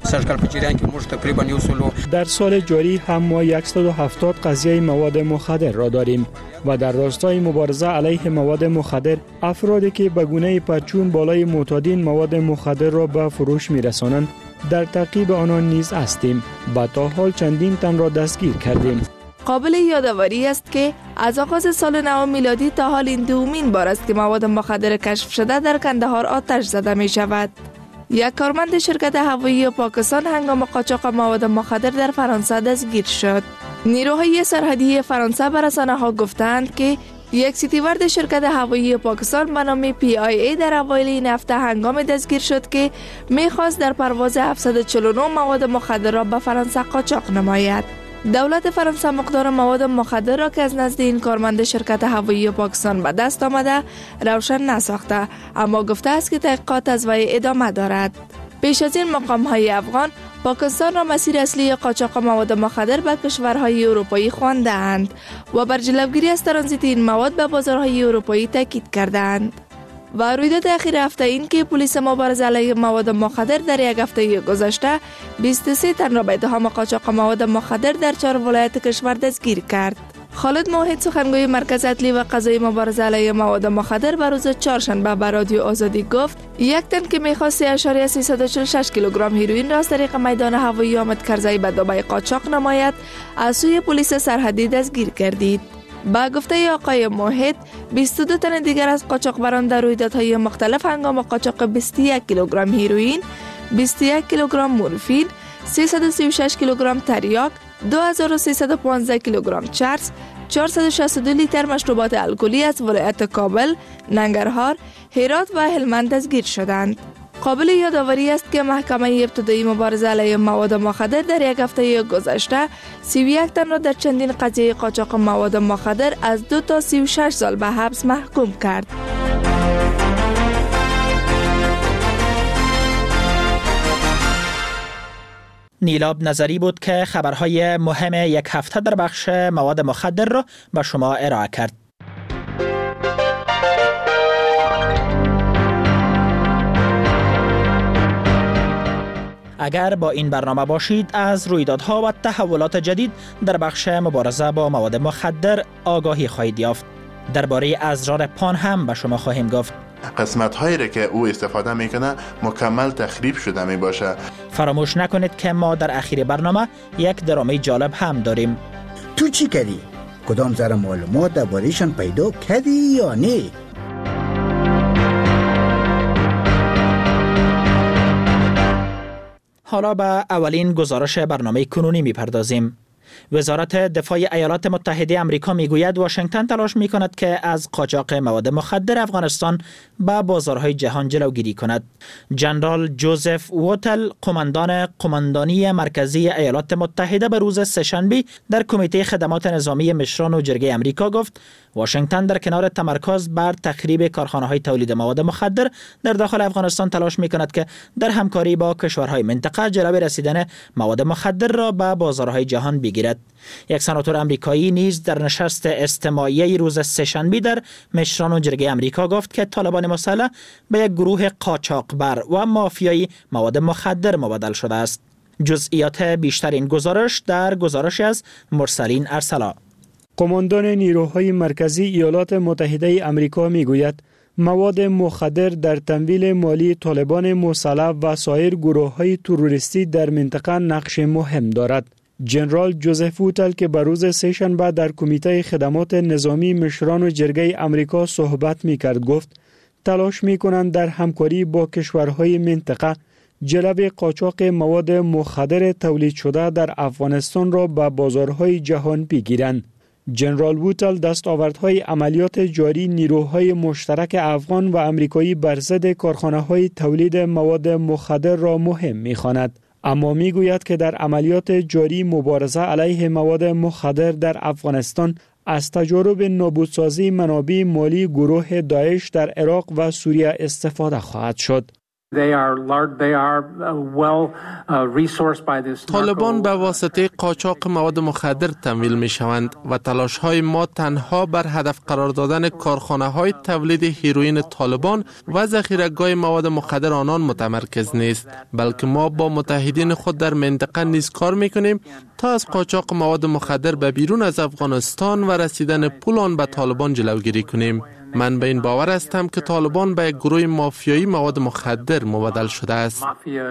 سرشکل په جریان کې موږ تقریبا یو سلو در سال جاری هم ما 170 قضیه مواد مخدر را داریم و در راستای مبارزه علیه مواد مخدر افرادی که به گونه پرچون بالای معتادین مواد مخدر را به فروش می‌رسانند در تعقیب آنان نیز هستیم و تا حال چندین تن را دستگیر کردیم. قابل یادآوری است که از آغاز سال نو میلادی تا حال این دومین بار است که مواد مخدر کشف شده در کندهار آتش زده می شود. یک کارمند شرکت هوایی پاکستان هنگام قاچاق مواد مخدر در فرانسه دستگیر شد. نیروهای سرحدی فرانسه به رسانه‌ها گفتند که یک سیتیورد شرکت هوایی پاکستان به نام PIA در اوایل این هفته هنگام دستگیر شد که می‌خواست در پرواز 749 مواد مخدر را به فرانسه قاچاق نماید. دولت فرانسه مقدار مواد مخدر را که از نزد این کارمند شرکت هوایی پاکستان به دست آمده روشن نساخته، اما گفته است که تحقیقات از وی ادامه دارد. پیش از این مقام‌های افغان پاکستان را مسیر اصلی قاچاق مواد مخدر به کشورهای اروپایی خوانده‌اند و بر جلوگیری از ترانزیت این مواد به بازارهای اروپایی تاکید کردند. و رویداد اخیر هفته این که پلیس مبارزه علیه مواد مخدر در یک هفته گذشته 23 تن را به اتهام قاچاق مواد مخدر در 4 ولایت کشور دستگیر کرد. خالد موحد سخنگوی مرکز اصلی و قضایی مبارزه علیه مواد مخدر به روز چهارشنبه به رادیو آزادی گفت یک تن که می‌خواست 3.346 کیلوگرم هیروئین را از طریق میدان هوایی حامد کرزی به دبی قاچاق نماید از سوی پلیس سرحدی دستگیر گردید. با گفته آقای موحد 22 تن دیگر از قاچاقبران در رویدادهای مختلف هنگام قاچاق 21 کیلوگرم هیروئین، 21 کیلوگرم مورفین، 336 کیلوگرم تریاک، 2315 کیلوگرم چرس، 462 لیتر مشروبات الکلی از ولایت کابل، ننگرهار، هرات و هلمند دستگیر شدند. قابل یادآوری است که محکمه ابتدایی مبارزه علیه مواد مخدر در یک هفته گذشته 31 تن را در چندین قضیه قاچاق مواد مخدر از 2 تا 36 سال به حبس محکوم کرد. نیلاب نظری بود که خبرهای مهم یک هفته در بخش مواد مخدر را به شما ارائه کرد. اگر با این برنامه باشید از رویدادها و تحولات جدید در بخش مبارزه با مواد مخدر آگاهی خواهید یافت. درباره ازرار پان هم به شما خواهیم گفت. قسمت هایی را که او استفاده میکنه مکمل تخریب شده می باشه. فراموش نکنید که ما در اخیر برنامه یک درامه جالب هم داریم. تو چی کردی؟ کدام ذره معلومات درباره‌شان پیدا کردی یا نه؟ حالا به اولین گزارش برنامه کنونی میپردازیم. وزارت دفاع ایالات متحده آمریکا میگوید واشنگتن تلاش میکند که از قاچاق مواد مخدر افغانستان به بازارهای جهان جلوگیری کند. جنرال جوزف ووتل، قماندانی مرکزی ایالات متحده، به روز سه‌شنبه در کمیته خدمات نظامی مشران و جرگه آمریکا گفت واشنگتن در کنار تمرکز بر تخریب کارخانه‌های تولید مواد مخدر در داخل افغانستان تلاش می‌کند که در همکاری با کشورهای منطقه جلوی رسیدن مواد مخدر را به بازارهای جهان بگیرد. یک سناتور آمریکایی نیز در نشست استماعی روز سه‌شنبه در مشران و جرگه آمریکا گفت که طالبان مسلح به یک گروه قاچاقبر و مافیایی مواد مخدر مبدل شده است. جزئیات بیشتر این گزارش در گزارش از مرسلین ارسلا. قماندان نیروهای مرکزی ایالات متحده آمریکا میگوید مواد مخدر در تمویل مالی طالبان مسلح و سایر گروه‌های تروریستی در منطقه نقش مهم دارد. جنرال جوزف ووتل که به روز سه‌شنبه در کمیته خدمات نظامی مشران و جرگه آمریکا صحبت می‌کرد گفت تلاش می‌کنند در همکاری با کشورهای منطقه جلب قاچاق مواد مخدر تولید شده در افغانستان را به بازارهای جهان بگیرند. جنرال ووتل دستاوردهای عملیات جاری نیروهای مشترک افغان و آمریکایی بر ضد کارخانه‌های تولید مواد مخدر را مهم می‌خواند، اما می‌گوید که در عملیات جاری مبارزه علیه مواد مخدر در افغانستان از تجارب نابودسازی منابع مالی گروه داعش در عراق و سوریه استفاده خواهد شد. طالبان به واسطه قاچاق مواد مخدر تمویل می شوند و تلاش های ما تنها بر هدف قرار دادن کارخانه های تولید هیروئین طالبان و ذخیره‌گاه مواد مخدر آنان متمرکز نیست، بلکه ما با متحدین خود در منطقه نیز کار می کنیم تا از قاچاق مواد مخدر به بیرون از افغانستان و رسیدن پول آن به طالبان جلوگیری کنیم. من به این باور هستم که طالبان به یک گروه مافیایی مواد مخدر مبدل شده است.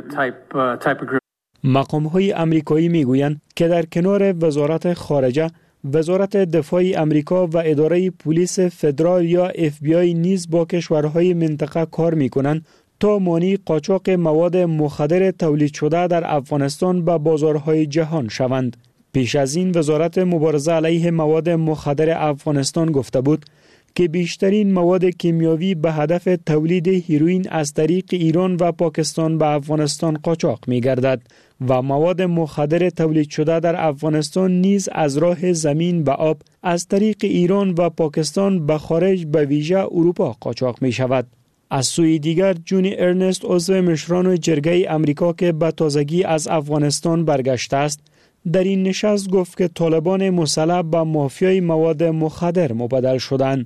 مقام‌های آمریکایی میگویند که در کنار وزارت خارجه، وزارت دفاع آمریکا و اداره پلیس فدرال یا FBI نیز با کشورهای منطقه کار میکنند تا مانع قاچاق مواد مخدر تولید شده در افغانستان به بازارهای جهان شوند. پیش از این وزارت مبارزه علیه مواد مخدر افغانستان گفته بود که بیشترین مواد کیمیاوی به هدف تولید هیروئین از طریق ایران و پاکستان به افغانستان قاچاق می گردد و مواد مخدر تولید شده در افغانستان نیز از راه زمین به آب از طریق ایران و پاکستان به خارج به ویژه اروپا قاچاق می شود. از سوی دیگر جونی ارنست عضو مشران جرگه امریکا که به تازگی از افغانستان برگشته است در این نشست گفت که طالبان مسلح به مافیای مواد مخدر مبدل شدند.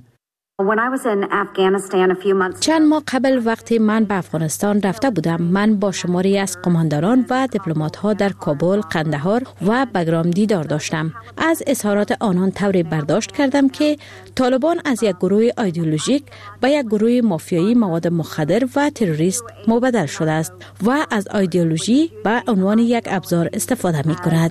چند ماه قبل وقتی من به افغانستان رفته بودم، من با شماری از قماندانان و دیپلمات‌ها در کابل، قندهار و بگرام دیدار داشتم. از اظهارات آنان طوری برداشت کردم که طالبان از یک گروه ایدئولوژیک به یک گروه مافیایی مواد مخدر و تروریست مبدل شده است و از ایدئولوژی به عنوان یک ابزار استفاده می‌کند.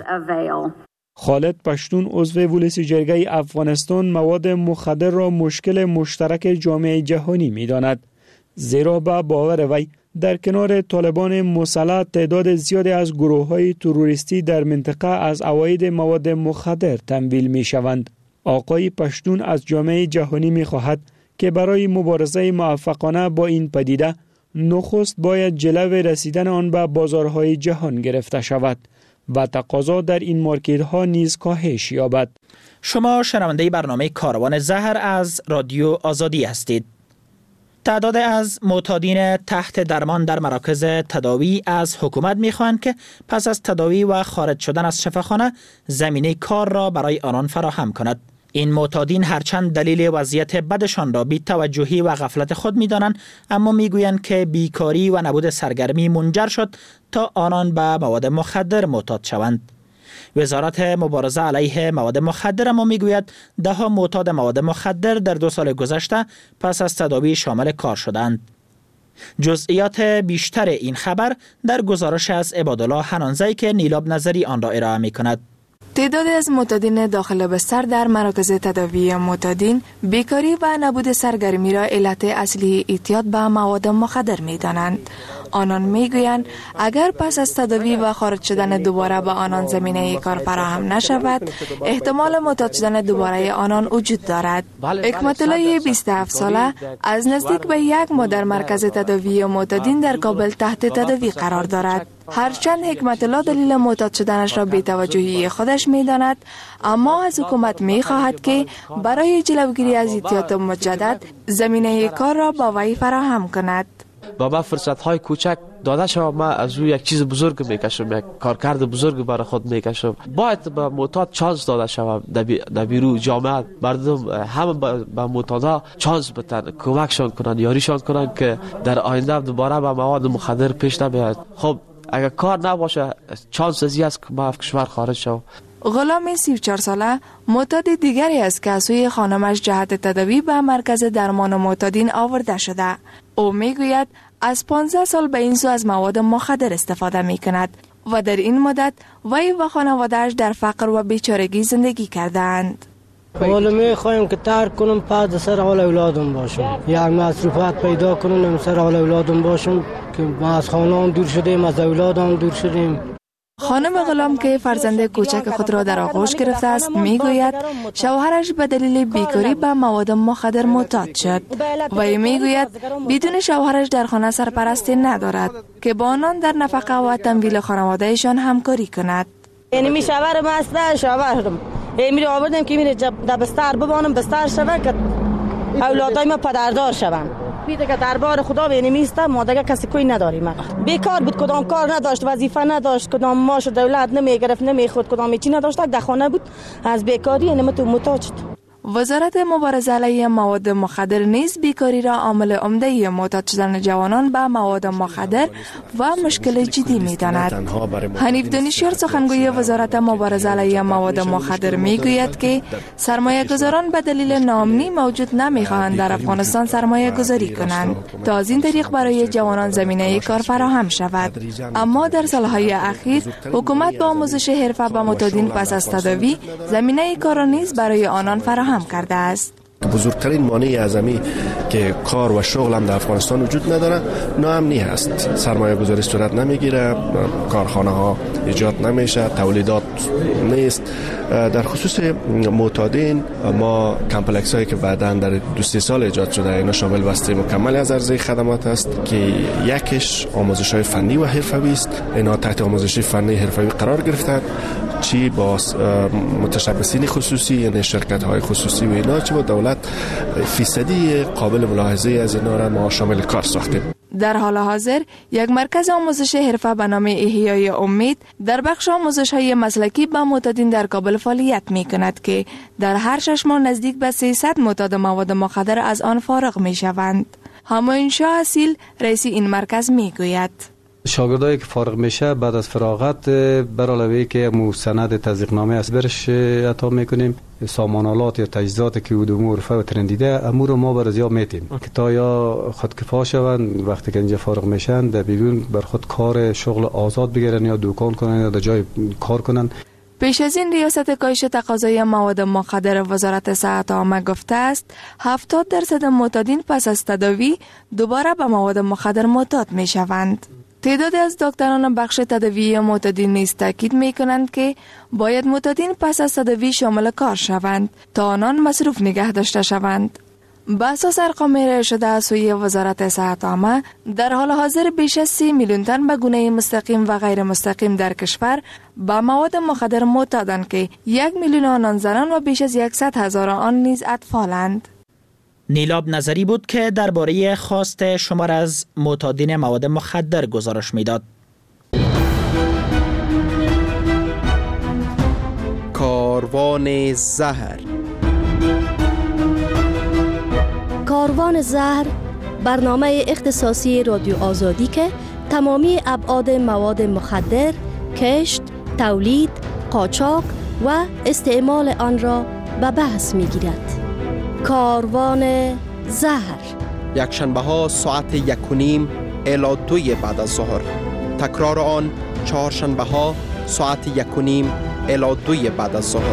خالد پشتون عضو ولسی جرگه افغانستان مواد مخدر را مشکل مشترک جامعه جهانی می داند. زیرا به باور وی در کنار طالبان مسلح تعداد زیادی از گروه‌های تروریستی در منطقه از عواید مواد مخدر تمویل می شوند. آقای پشتون از جامعه جهانی می خواهد که برای مبارزه موفقانه با این پدیده نخست باید جلو رسیدن آن به بازارهای جهان گرفته شود و تقاضا در این مارکت ها نیز کاهش یابد. شما شنونده برنامه کاروان زهر از رادیو آزادی هستید. تعداد از معتادین تحت درمان در مراکز تداوی از حکومت می‌خواهند که پس از تداوی و خارج شدن از شفاخانه زمینه کار را برای آنان فراهم کند. این معتادین هرچند دلیل وضعیت بدشان را بی توجهی و غفلت خود می‌دانند، اما می‌گویند که بیکاری و نبود سرگرمی منجر شد تا آنان به مواد مخدر معتاد شوند. وزارت مبارزه علیه مواد مخدر اما می‌گوید ده‌ها معتاد مواد مخدر در 2 سال گذشته پس از تداوی شامل کار شدند. جزئیات بیشتر این خبر در گزارش از عبادالله حنانزی که نیلاب نظری آن را ارائه می‌کند. تعدادی از معتادین داخل بستر در مراکز تداوی معتادین بیکاری و نبود سرگرمی را علت اصلی اعتیاد به مواد مخدر می دانند. آنان می گویند اگر پس از تداوی و خارج شدن دوباره به آنان زمینه کار فراهم نشود، احتمال معتاد شدن دوباره آنان وجود دارد. حکمت الله 27 ساله از نزدیک به 1 ماه در مرکز تداوی معتادین در کابل تحت تداوی قرار دارد. هرچند حکمت الله دلیل معتاد شدنش را بی توجهی خودش می داند، اما از حکومت می خواهد که برای جلوگیری از اعتیاد مجدد زمینه کار را با وی فراهم کند. با من فرصت های کوچک داده شد، من از او یک چیز بزرگ میکشم، یک کارکرد بزرگ برای خود میکشم. باید به معتاد چانس داده شود در بیرو جامعه، مردم همه به معتادا چانس بدن، کمکشان کنند، یاریشان کنند که در آینده دوباره به مواد مخدر پیش نبرند. خب اگر کار نباشه چانس ازی است که ما از کشور خارج شوم. غلام 34 ساله معتاد دیگری است که از سوی خانمش جهت تداوی به مرکز درمان معتادین آورده شده. او میگوید از 15 سال به این سو از مواد مخدر استفاده می کند و در این مدت وی و خانواده‌اش در فقر و بیچارگی زندگی کردند. حالا میخوایم که ترک کنم پس سر حال اولادم باشم، یک مصروفات پیدا کنم سر حال اولادم باشم که ما از خانه‌ام دور شدیم، از اولادم دور شدیم. خانم غلام که فرزند کوچک خود را در آغوش گرفته است میگوید شوهرش به دلیل بیکاری به مواد مخدر معتاد شد و میگوید بدون شوهرش در خانه سرپرستی ندارد که با آنان در نفقه و تمویل خانوادهشان همکاری کند. یعنی می شوهرم است، شوهرم میره آوردم که میره در بستر ببانم بستر شود که اولادای ما پدردار شوند. پیده که دربار خدا بنمیسته، ما دیگه کسی کوی نداریم. بیکار بود، کدام کار نداشت، وظیفه نداشت، کدام معاش دولت نمیگرفت، نمیخورد، کدام چی نداشت، در خانه بود، از بیکاری محتاج شد. وزارت مبارزه علیه مواد مخدر نیز بیکاری را عامل عمده معتاد شدن جوانان به مواد مخدر و مشکل جدی می‌داند. حنیف دانشیار سخنگوی وزارت مبارزه علیه مواد مخدر میگوید که سرمایه‌گذاران به دلیل ناامنی موجود نمی‌خواهند در افغانستان سرمایه‌گذاری کنند تا از این طریق برای جوانان زمینه کار فراهم شود. اما در سالهای اخیر حکومت با آموزش حرفه به معتادین پس از تداوی زمینه کار نیز برای آنان فراهم کرده است. بزرگترین مانع اعظمی که کار و شغل هم در افغانستان وجود نداره ناامنی هست. سرمایه گذاری صورت نمیگیره، کارخانه ها ایجاد نمیشه، تولیدات نیست. در خصوص معتادین ما کمپلکس هایی که بعداً در 2-3 سال ایجاد شده اینا شامل بسته مکمل از عرضه خدمات است که یکیش آموزش های فنی و حرفوی است. اینا تحت آموزش فنی حرفوی قرار گرفتن، چی با متشبثین خصوصی یعنی شرکت های خصوصی و اینا، چی با دولت. فیصدی قابل ملاحظه از اینا را ما شامل کار ساختیم. در حال حاضر یک مرکز آموزش حرفه به نام احیای امید در بخش آموزش های مسلکی به معتادین در کابل فعالیت می کند که در هر 6 ماه نزدیک به 300 معتاد مواد مخدر از آن فارغ می شوند. همایون شاه اصیل رئیس این مرکز می گوید شاگردایی که فارغ میشه بعد از فراغت برعلاوه که سند تصدیقنامه است برش عطا میکنیم، سامانالات یا تجهیزات که امور و ترندیده امور ما بر ازیا میتیم که تا یا خودکفا شوند وقتی که اینجا فارغ میشن در بیرون بر خود کار شغل آزاد بگیرن یا دکان کنن یا در جای کار کنن. پیش از این ریاست کاهش تقاضای مواد مخدر وزارت صحت عامه گفته است 70% معتادین پس از تداوی دوباره به مواد مخدر معتاد میشوند. تعدادی از دکتران بخش تداوی معتادین نیز تاکید می کنند که باید معتادین پس از تداوی شامل کار شوند تا آنان مصروف نگه داشته شوند. به اساس ارقام ارائه شده از سوی وزارت صحت عامه در حال حاضر بیش از 30 میلیون تن به گونه مستقیم و غیر مستقیم در کشور به مواد مخدر معتادند که 1 میلیون آنان زنان و بیش از 100,000 آن نیز اطفالند. نیلاب نظری بود که درباره خواست شمار از معتادین مواد مخدر گزارش میداد. کاروان زهر. کاروان زهر برنامه اختصاصی رادیو آزادی که تمامی ابعاد مواد مخدر، کشت، تولید، قاچاق و استعمال آن را به بحث میگیرد. کاروان زهر یکشنبه ها ساعت 1:30 الی 2 بعد از ظهر. تکرار آن چهارشنبه ها ساعت 1:30 الی 2 بعد از ظهر.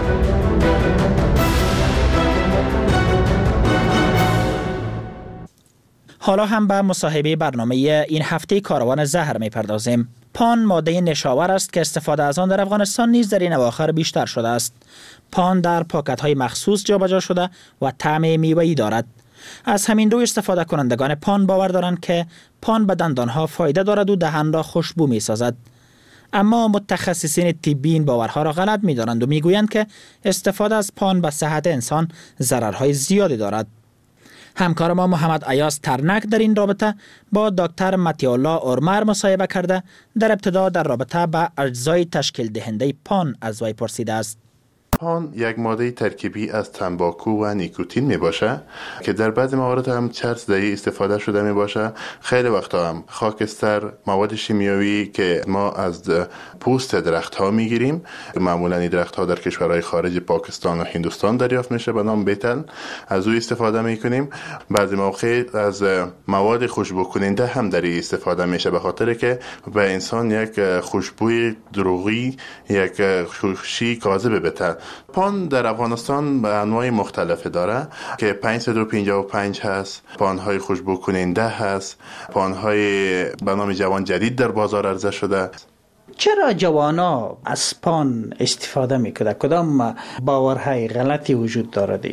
حالا هم به مصاحبه برنامه این هفته کاروان زهر میپردازیم. پان ماده نشاور است که استفاده از آن در افغانستان نیز در این اواخر بیشتر شده است. پان در پاکت‌های مخصوص جابجا شده و طعم میوه‌ای دارد. از همین رو استفاده کنندگان پان باور دارند که پان به دندانها فایده دارد و دهان را خوشبو می‌سازد. اما متخصصین طبی این باورها را غلط می‌دانند و می‌گویند که استفاده از پان به صحت انسان ضررهای زیادی دارد. همکار ما محمد ایاز ترنک در این رابطه با دکتر متی‌الله اورمر مصاحبه کرده در ابتدا در رابطه با اجزای تشکیل دهنده پان از وی پرسیده است. پان یک ماده ترکیبی از تنباکو و نیکوتین می باشه که در بعضی موارد هم چرس دهی استفاده شده می باشه. خیلی وقتا هم خاکستر، مواد شیمیایی که ما از پوست درخت ها می گیریم، معمولا این درخت ها در کشورهای خارج پاکستان و هندوستان دریافت میشه به نام بیتل، از او استفاده می کنیم. بعضی موقع از مواد خوشبو کننده هم در این استفاده میشه به خاطر که به انسان یک خوشبوی دروغی، یک خوشی کاذب بده. پان در افغانستان به انواع مختلف داره که 555 هست، پانهای خوشبو کننده هست، پانهای به نام جوان جدید در بازار عرضه شده. چرا جوانا از پان استفاده میکنه؟ کدام باورهای غلطی وجود داره در این باره؟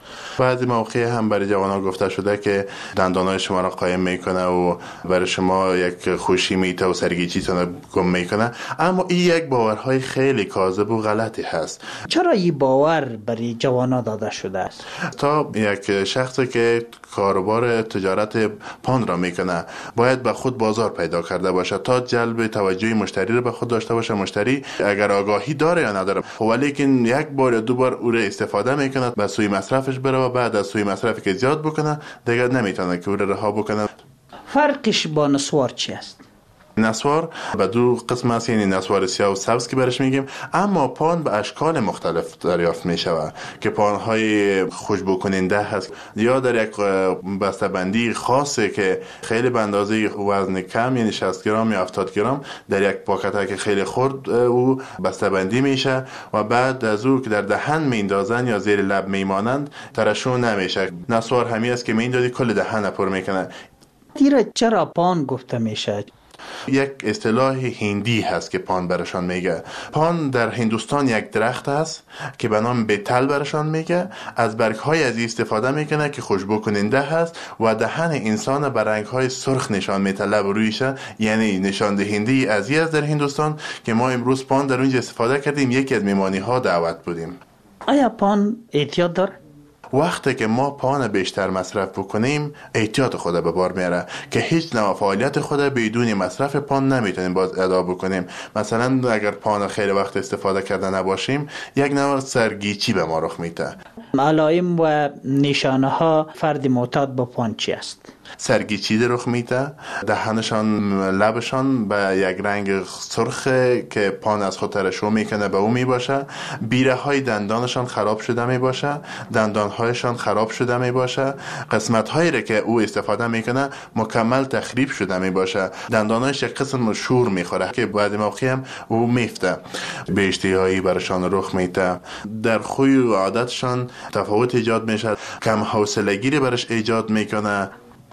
بعضی مواقع هم برای جوانان گفته شده که دندانهای شما را قایم میکنه و برای شما یک خوشی میته و سرگیجیتون را گم میکنه، اما این یک باورهای خیلی کاذب و غلطی هست. چرا این باور برای جوانان داده شده است؟ تا یک شخصی که کاروبار تجارت پان را میکنه باید به خود بازار پیدا کرده باشه تا جلب توجه مشتری را به خود داشته باشه. مشتری اگر آگاهی داره یا نداره، ولیکن یک بار یا دو بار او را استفاده میکنه، به سوی مصرفش بره و بعد از سوی مصرفی که زیاد بکنه دیگه نمیتونه که او را رها بکنه. فرقش با نسوار چی است؟ نسوار به دو قسم است، یعنی نسوار سیاه و سبز که برش میگیم، اما پان به اشکال مختلف دریافت میشود که پانهای خوشبو کننده هست یا در یک بسته‌بندی خاصه که خیلی به اندازه وزن کم، یعنی 60 گرم یا 70 گرم در یک پاکت که خیلی خرد او بسته‌بندی میشه و بعد از او که در دهن میندازن یا زیر لب میمانند ترشح نمیشه. نسوار همی است که میندازی کل دهن پر میکنه. دیره چرا پان گفته میشه؟ یک اصطلاح هندی هست که پان برشان میگه. پان در هندوستان یک درخت است که به نام بیتل برشان میگه. از برگ‌های از استفاده میکنه که خوشبو کننده هست و دهن انسان به رنگ‌های سرخ نشان میده، لب رویشه، یعنی نشان دهنده از در هندوستان که ما امروز پان در اونجا استفاده کردیم. یکی از میمانی‌ها دعوت بودیم. آیا پان احتیاط داره؟ وقتی که ما پان بیشتر مصرف بکنیم احتیاط خود به بار میاره که هیچ نوع فعالیت خود بدون مصرف پان نمیتونیم باز ادا بکنیم. مثلا اگر پان خیلی وقت استفاده کرده نباشیم یک نوع سرگیچی به ما رخ میده. علائم و نشانه ها فرد معتاد با پان چی است؟ سرگیچی رخ میده، دهنشان لبشان به یک رنگ سرخ که پان از خود ترشح میکنه به او میباشه، بیره های دندانشان خراب شده میباشه، دندانهایشان خراب شده میباشه، قسمت هایی را که او استفاده میکنه مکمل تخریب شده میباشه، دندانهایش یک قسم شور میخوره که بعد موقعی هم او میفته، به اشتهایی برشان رخ میده، در خوی و عادتشان تفاوت ایجاد میشه، کم حوصلگی برش ایجاد میکنه.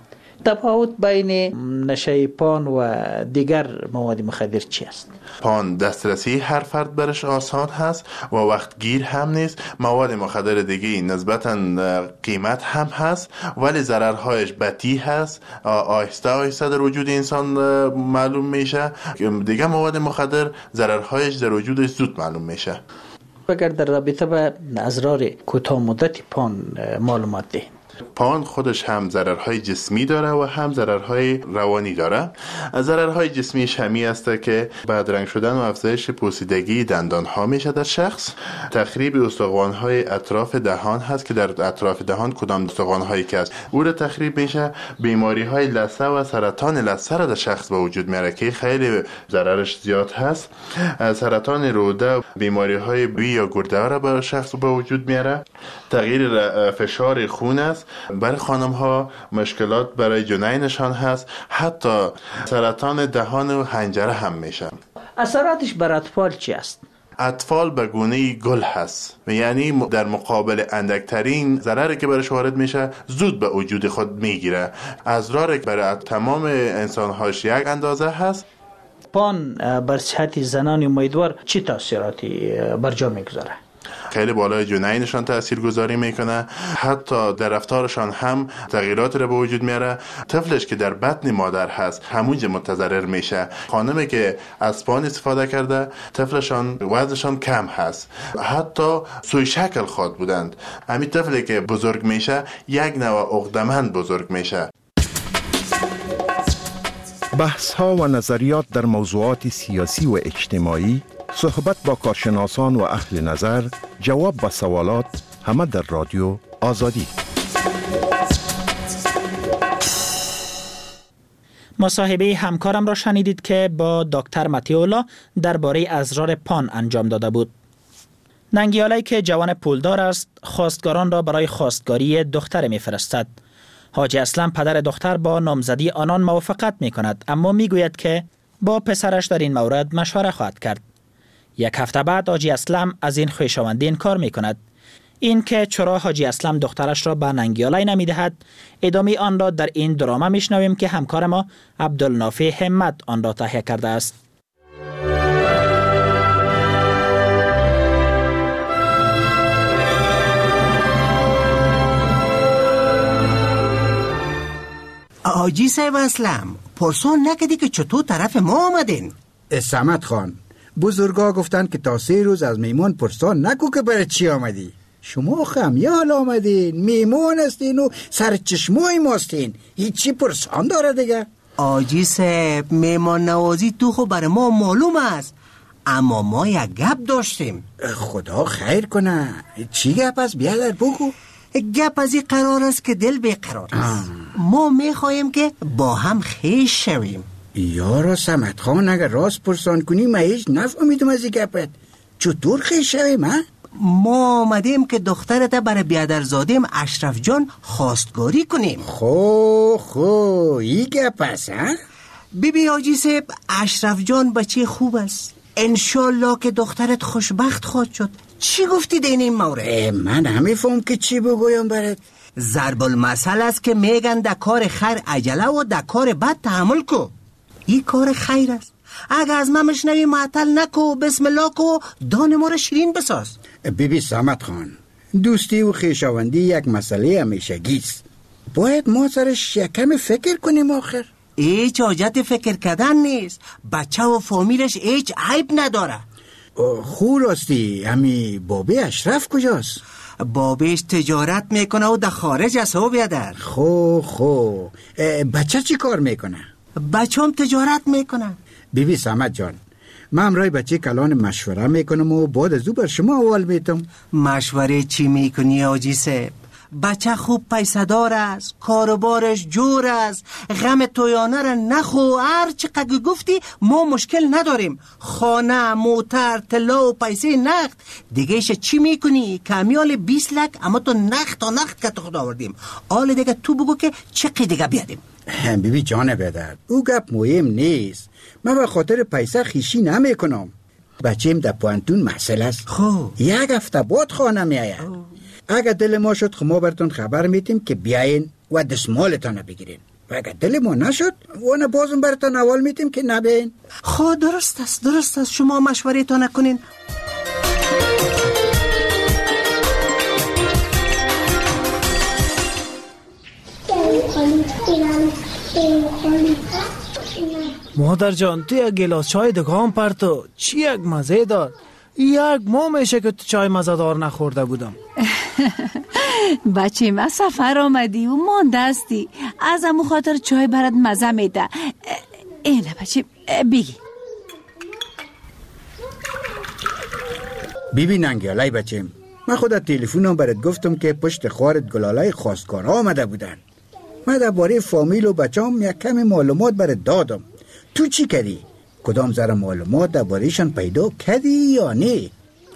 تفاوت بین نشه پان و دیگر مواد مخدر چی است؟ پان دسترسی هر فرد برش آسان هست و وقت گیر هم نیست. مواد مخدر دیگه نسبتاً قیمت هم هست ولی ضررهایش بطیء هست، آهسته آهسته در وجود انسان معلوم میشه. دیگه مواد مخدر ضررهایش در وجودش زود معلوم میشه. اگر در رابطه با اضرار کوتاه مدت پان معلومات دهیم. پان خودش هم ضررهای جسمی داره و هم ضررهای روانی داره. ضررهای جسمیش همی است که بدرنگ شدن و افزایش پوسیدگی دندان ها میشه در شخص. تخریب استخوان های اطراف دهان هست که در اطراف دهان کدام استخوان هایی که است او را تخریب میشه. بیماری های لثه و سرطان لثه را در شخص به وجود میاره که خیلی ضررش زیاد هست. سرطان روده، بیماری های بی یا گرده را بر شخص به وجود میاره. تغییر فشار خون است. برای خانم ها مشکلات برای جنینشان هست. حتی سرطان دهان و حنجره هم میشه. اثراتش بر اطفال چی است؟ اطفال به گونه گل هست، یعنی در مقابل اندکترین ضرری که برش وارد میشه زود به وجود خود میگیره. اضرار برای تمام انسانهاش یک اندازه هست. پان بر صحت زنان امیدوار چی تاثیراتی بر جا میگذاره؟ خیلی بالای جنینشان تأثیر گذاری میکنه، حتی در رفتارشان هم تغییرات رو به وجود میاره. طفلش که در بطن مادر هست همونجا متضرر میشه. خانمی که از پان استفاده کرده طفلشان وزنشان کم هست، حتی سوی شکل خواد بودند. همین طفلی که بزرگ میشه یک نوع عقده‌مند بزرگ میشه. بحث ها و نظریات در موضوعات سیاسی و اجتماعی، صحبت با کارشناسان و اهل نظر، جواب به سوالات، همه در رادیو آزادی. مصاحبه همکارم را شنیدید که با دکتر متیولا درباره اضرار پان انجام داده بود. ننگیالی که جوان پولدار است، خواستگاران را برای خواستگاری دختر می‌فرستد. حاجی اسلم پدر دختر با نامزدی آنان موافقت می‌کند، اما می‌گوید که با پسرش در این مورد مشوره خواهد کرد. یک هفته بعد حاجی اسلم از این خویشاوندی انکار می‌کند. این که چرا حاجی اسلم دخترش را به ننگیالی نمی‌دهد، ادامه آن را در این دراما می‌شنویم که همکار ما عبدالنافع همت آن را تهیه کرده است. آجی صاحب اسلم پرسان نکدی که چطور طرف ما آمدین؟ سمت خان، بزرگا گفتن که تا 3 روز از میمون پرسان نکو که برای چی آمدی. شما خمیال آمدین، میمون هستین و سر چشمای ماستین، هیچی پرسان داره دیگه. آجی صاحب میمان نوازی تو خو برای ما معلوم است، اما ما یک گپ داشتیم. خدا خیر کنه. چی گپ است؟ بیادر بگو. گپ از این قرار است که دل بیقرار است. ما میخواهیم که با هم خیش شویم. یارا سمت خان، اگر راست پرسان کنی من هیچ نفهمیدم از این گپت. چطور خیش شویم ها؟ ما آمدیم که دخترت برای بیادرزادیم اشرف جان خواستگاری کنیم. خو این گپ است ها؟ بیبی آجی صاحب، اشرف جان بچه خوب است، انشالله که دخترت خوشبخت خواهد شد. چی گفتی دین این مورد؟ من نمیفهم که چی بگویم برات. ضرب المثل است که میگن در کار خیر عجله و در کار بد تحمل کو. این کار خیر است، اگه از من مشنوی معطل نکو، بسم الله کو، دان ما را شیرین بساز. بیبی سمت خان، دوستی و خویشاوندی یک مسئله همیشگیست. باید ما سرش یکم فکر کنیم آخر. هیچ حاجت فکر کردن نیست، بچه و فامیلش هیچ عیب نداره. خو راستی، امی بابی اشرف کجاست؟ بابیش تجارت میکنه و در خارج است و بیادر. خو بچه چی کار میکنه؟ بچه هم تجارت میکنه. بیبی سمت جان، من امرای بچه کلان مشوره میکنم و بعد از او بر شما اول میتم. مشوره چی میکنی آجی صاحب؟ بچه خوب پیسه دار است، کاروبارش جور است، غم تویانه را نخو. هر چقدر گفتی ما مشکل نداریم، خانه، موتر، طلا و پیسه نقد. دیگه چی میکنی؟ کمیال 20 لک، اما تو نقد تا نقد که تو خود آوردیم. حال دیگه تو بگو که چقدر دیگه بیادیم. بیبی جان بدر، او گپ مهم نیست. من به خاطر پیسه خیشی نمی کنم. بچه‌م در پوانتون محصل است. یک هفته بعد خانه می آید. اگر دل ما شد ما براتون خبر میتیم که بیاین و دستمالتان بگیرین، و اگر دل ما نشد وانا بازم براتون اول میتیم که نبین. درست است، شما مشوره تا نکنین. مادر جان، تو یک گلاس چای دگام پرتو، چی یک مزه دار. یک ماه میشه که تو چای مزه‌دار نخورده بودم. بچه ما سفر آمدی و مانده استی، از امو خاطر چای برات مزه میده. اینه بچه بگی. بیبی ننگیالای بچه‌م، من خودت تلفنم برات گفتم که پشت خوارت گلالای خواستگارا آمده بودن. من درباره فامیل و بچه‌ام یک کمی معلومات برات دادم. تو چی کردی؟ کدام ذره معلومات درباره‌شان پیدا کردی یا نه؟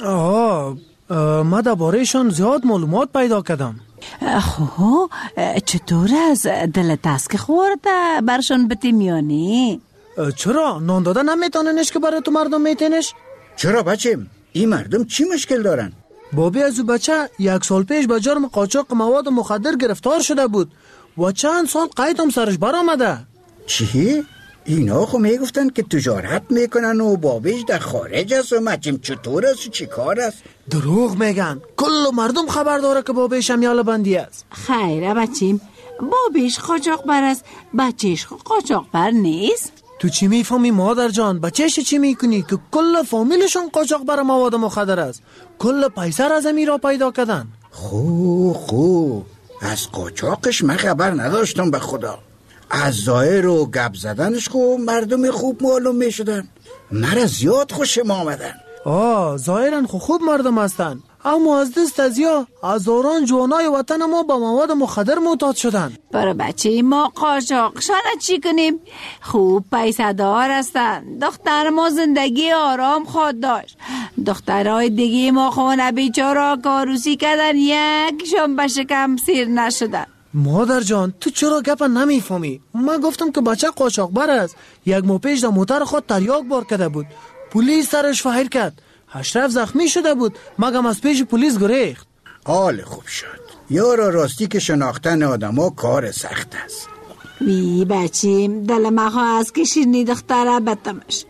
من درباره‌شان زیاد معلومات پیدا کردم. خب چطور از دلت است که خورده برشان بتیم یا نه؟ چرا؟ نان داده نمیتوننش که برای تو مردم میتینش؟ چرا بچم؟ این مردم چی مشکل دارن؟ بابی از بچه 1 سال پیش به جرم قاچاق مواد مخدر گرفتار شده بود و چند سال قید هم سرش برآمده. چی؟ اینا خو میگفتن که تجارت میکنن و بابیش در خارج است و مچم چطور است و چی کار است؟ دروغ میگن، کل مردم خبر داره که بابیش هم یال بندی است. خیره بچیم، بابیش قاچاقبر است، بچهش قاچاقبر نیست. تو چی میفهمی مادر جان؟ بچهش چی میکنی که کل فامیلشون قاچاقبر مواد مخدر است؟ کل پیسه را از را پیدا کردن. خو از قاچاقش من خبر نداشتم به خدا. از ظاهر و گپ زدنش خو مردم خوب معلوم می شدن. مرا زیاد خوشم آمدن. ظاهرا خوب مردم هستن، اما از دست از یا هزاران جوانای وطن ما با مواد مخدر معتاد شدن. برای بچه ما قاچاقشان چی کنیم؟ خوب پیسه دار هستن. دختر ما زندگی آرام خود داشت. دخترهای دیگه ما خونه بیچاره کاروسی کردن، یکشون به شکم سیر نشدن. مادر جان، تو چرا گپ نمیفهمی؟ من گفتم که بچه قاچاقبر است. 1 ماه پیش در موتر خود تریاک بار کرده بود، پلیس سرش فایر کرد. اشرف زخمی شده بود، مگم از پیش پلیس گریخت. حال خوب شد. یارا راستی که شناختن آدما کار سخت است. بچیم دل مخوا از که شیرنی دختره بتمش.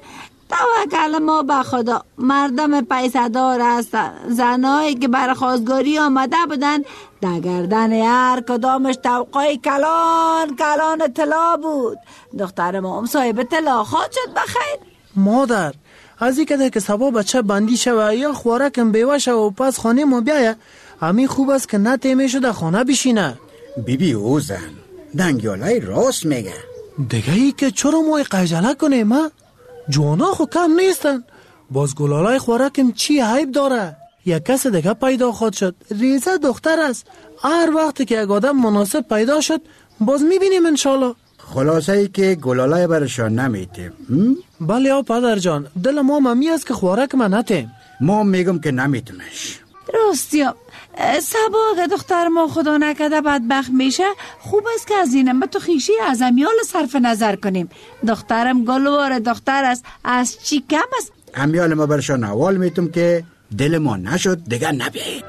توکل ما به خدا. مردم پیسه‌دار هستن. زنایی که برای خواستگاری آمده بودن در گردن هر کدامش توقای کلان طلا بود. دختر ما صاحب طلا خواهد شد بخیر. مادر از این که سبا بچه بندی شوه یا خوارکم بیوه شوه و پس خانه ما بیایه، همین خوب است که نه تیمه شده خانه بشینه. بیبی او زن دنگیالای راست میگه. دیگه ای که چرا ما قجله کنیم ها؟ جوانا خو کم نیستن. باز گلالای خوارکم چی عیب داره؟ یک کس دیگه پیدا خواهد شد. ریزه دختر است. هر وقتی که یک آدم مناسب پیدا شد باز میبینیم انشالله. خلاصه ای که گلالای برشان نمیتیم. بله یا پدر جان، دل ما ممی است که خوارک من نتیم. ما میگم که نمیتیمش. راستیا سبا اگه دختر ما خدا نکده بدبخت میشه، خوب است که از اینم به تو خیشی از امیال صرف نظر کنیم. دخترم گلوار دختر است، از چی کم است. امیال ما برشان اول میتم که دل ما نشد دیگه نبیایید.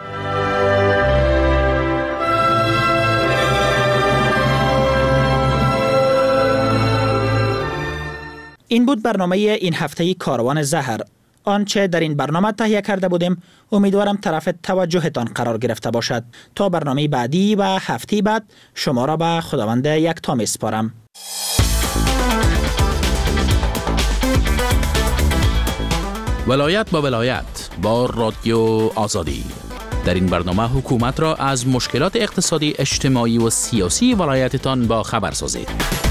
این بود برنامه این هفته کاروان زهر. آنچه در این برنامه تهیه کرده بودیم امیدوارم طرف توجهتان قرار گرفته باشد. تا برنامه بعدی و هفته بعد شما را به خداوند یکتا میسپارم. ولایت با ولایت با رادیو آزادی. در این برنامه حکومت را از مشکلات اقتصادی، اجتماعی و سیاسی ولایتتان با خبر سازید.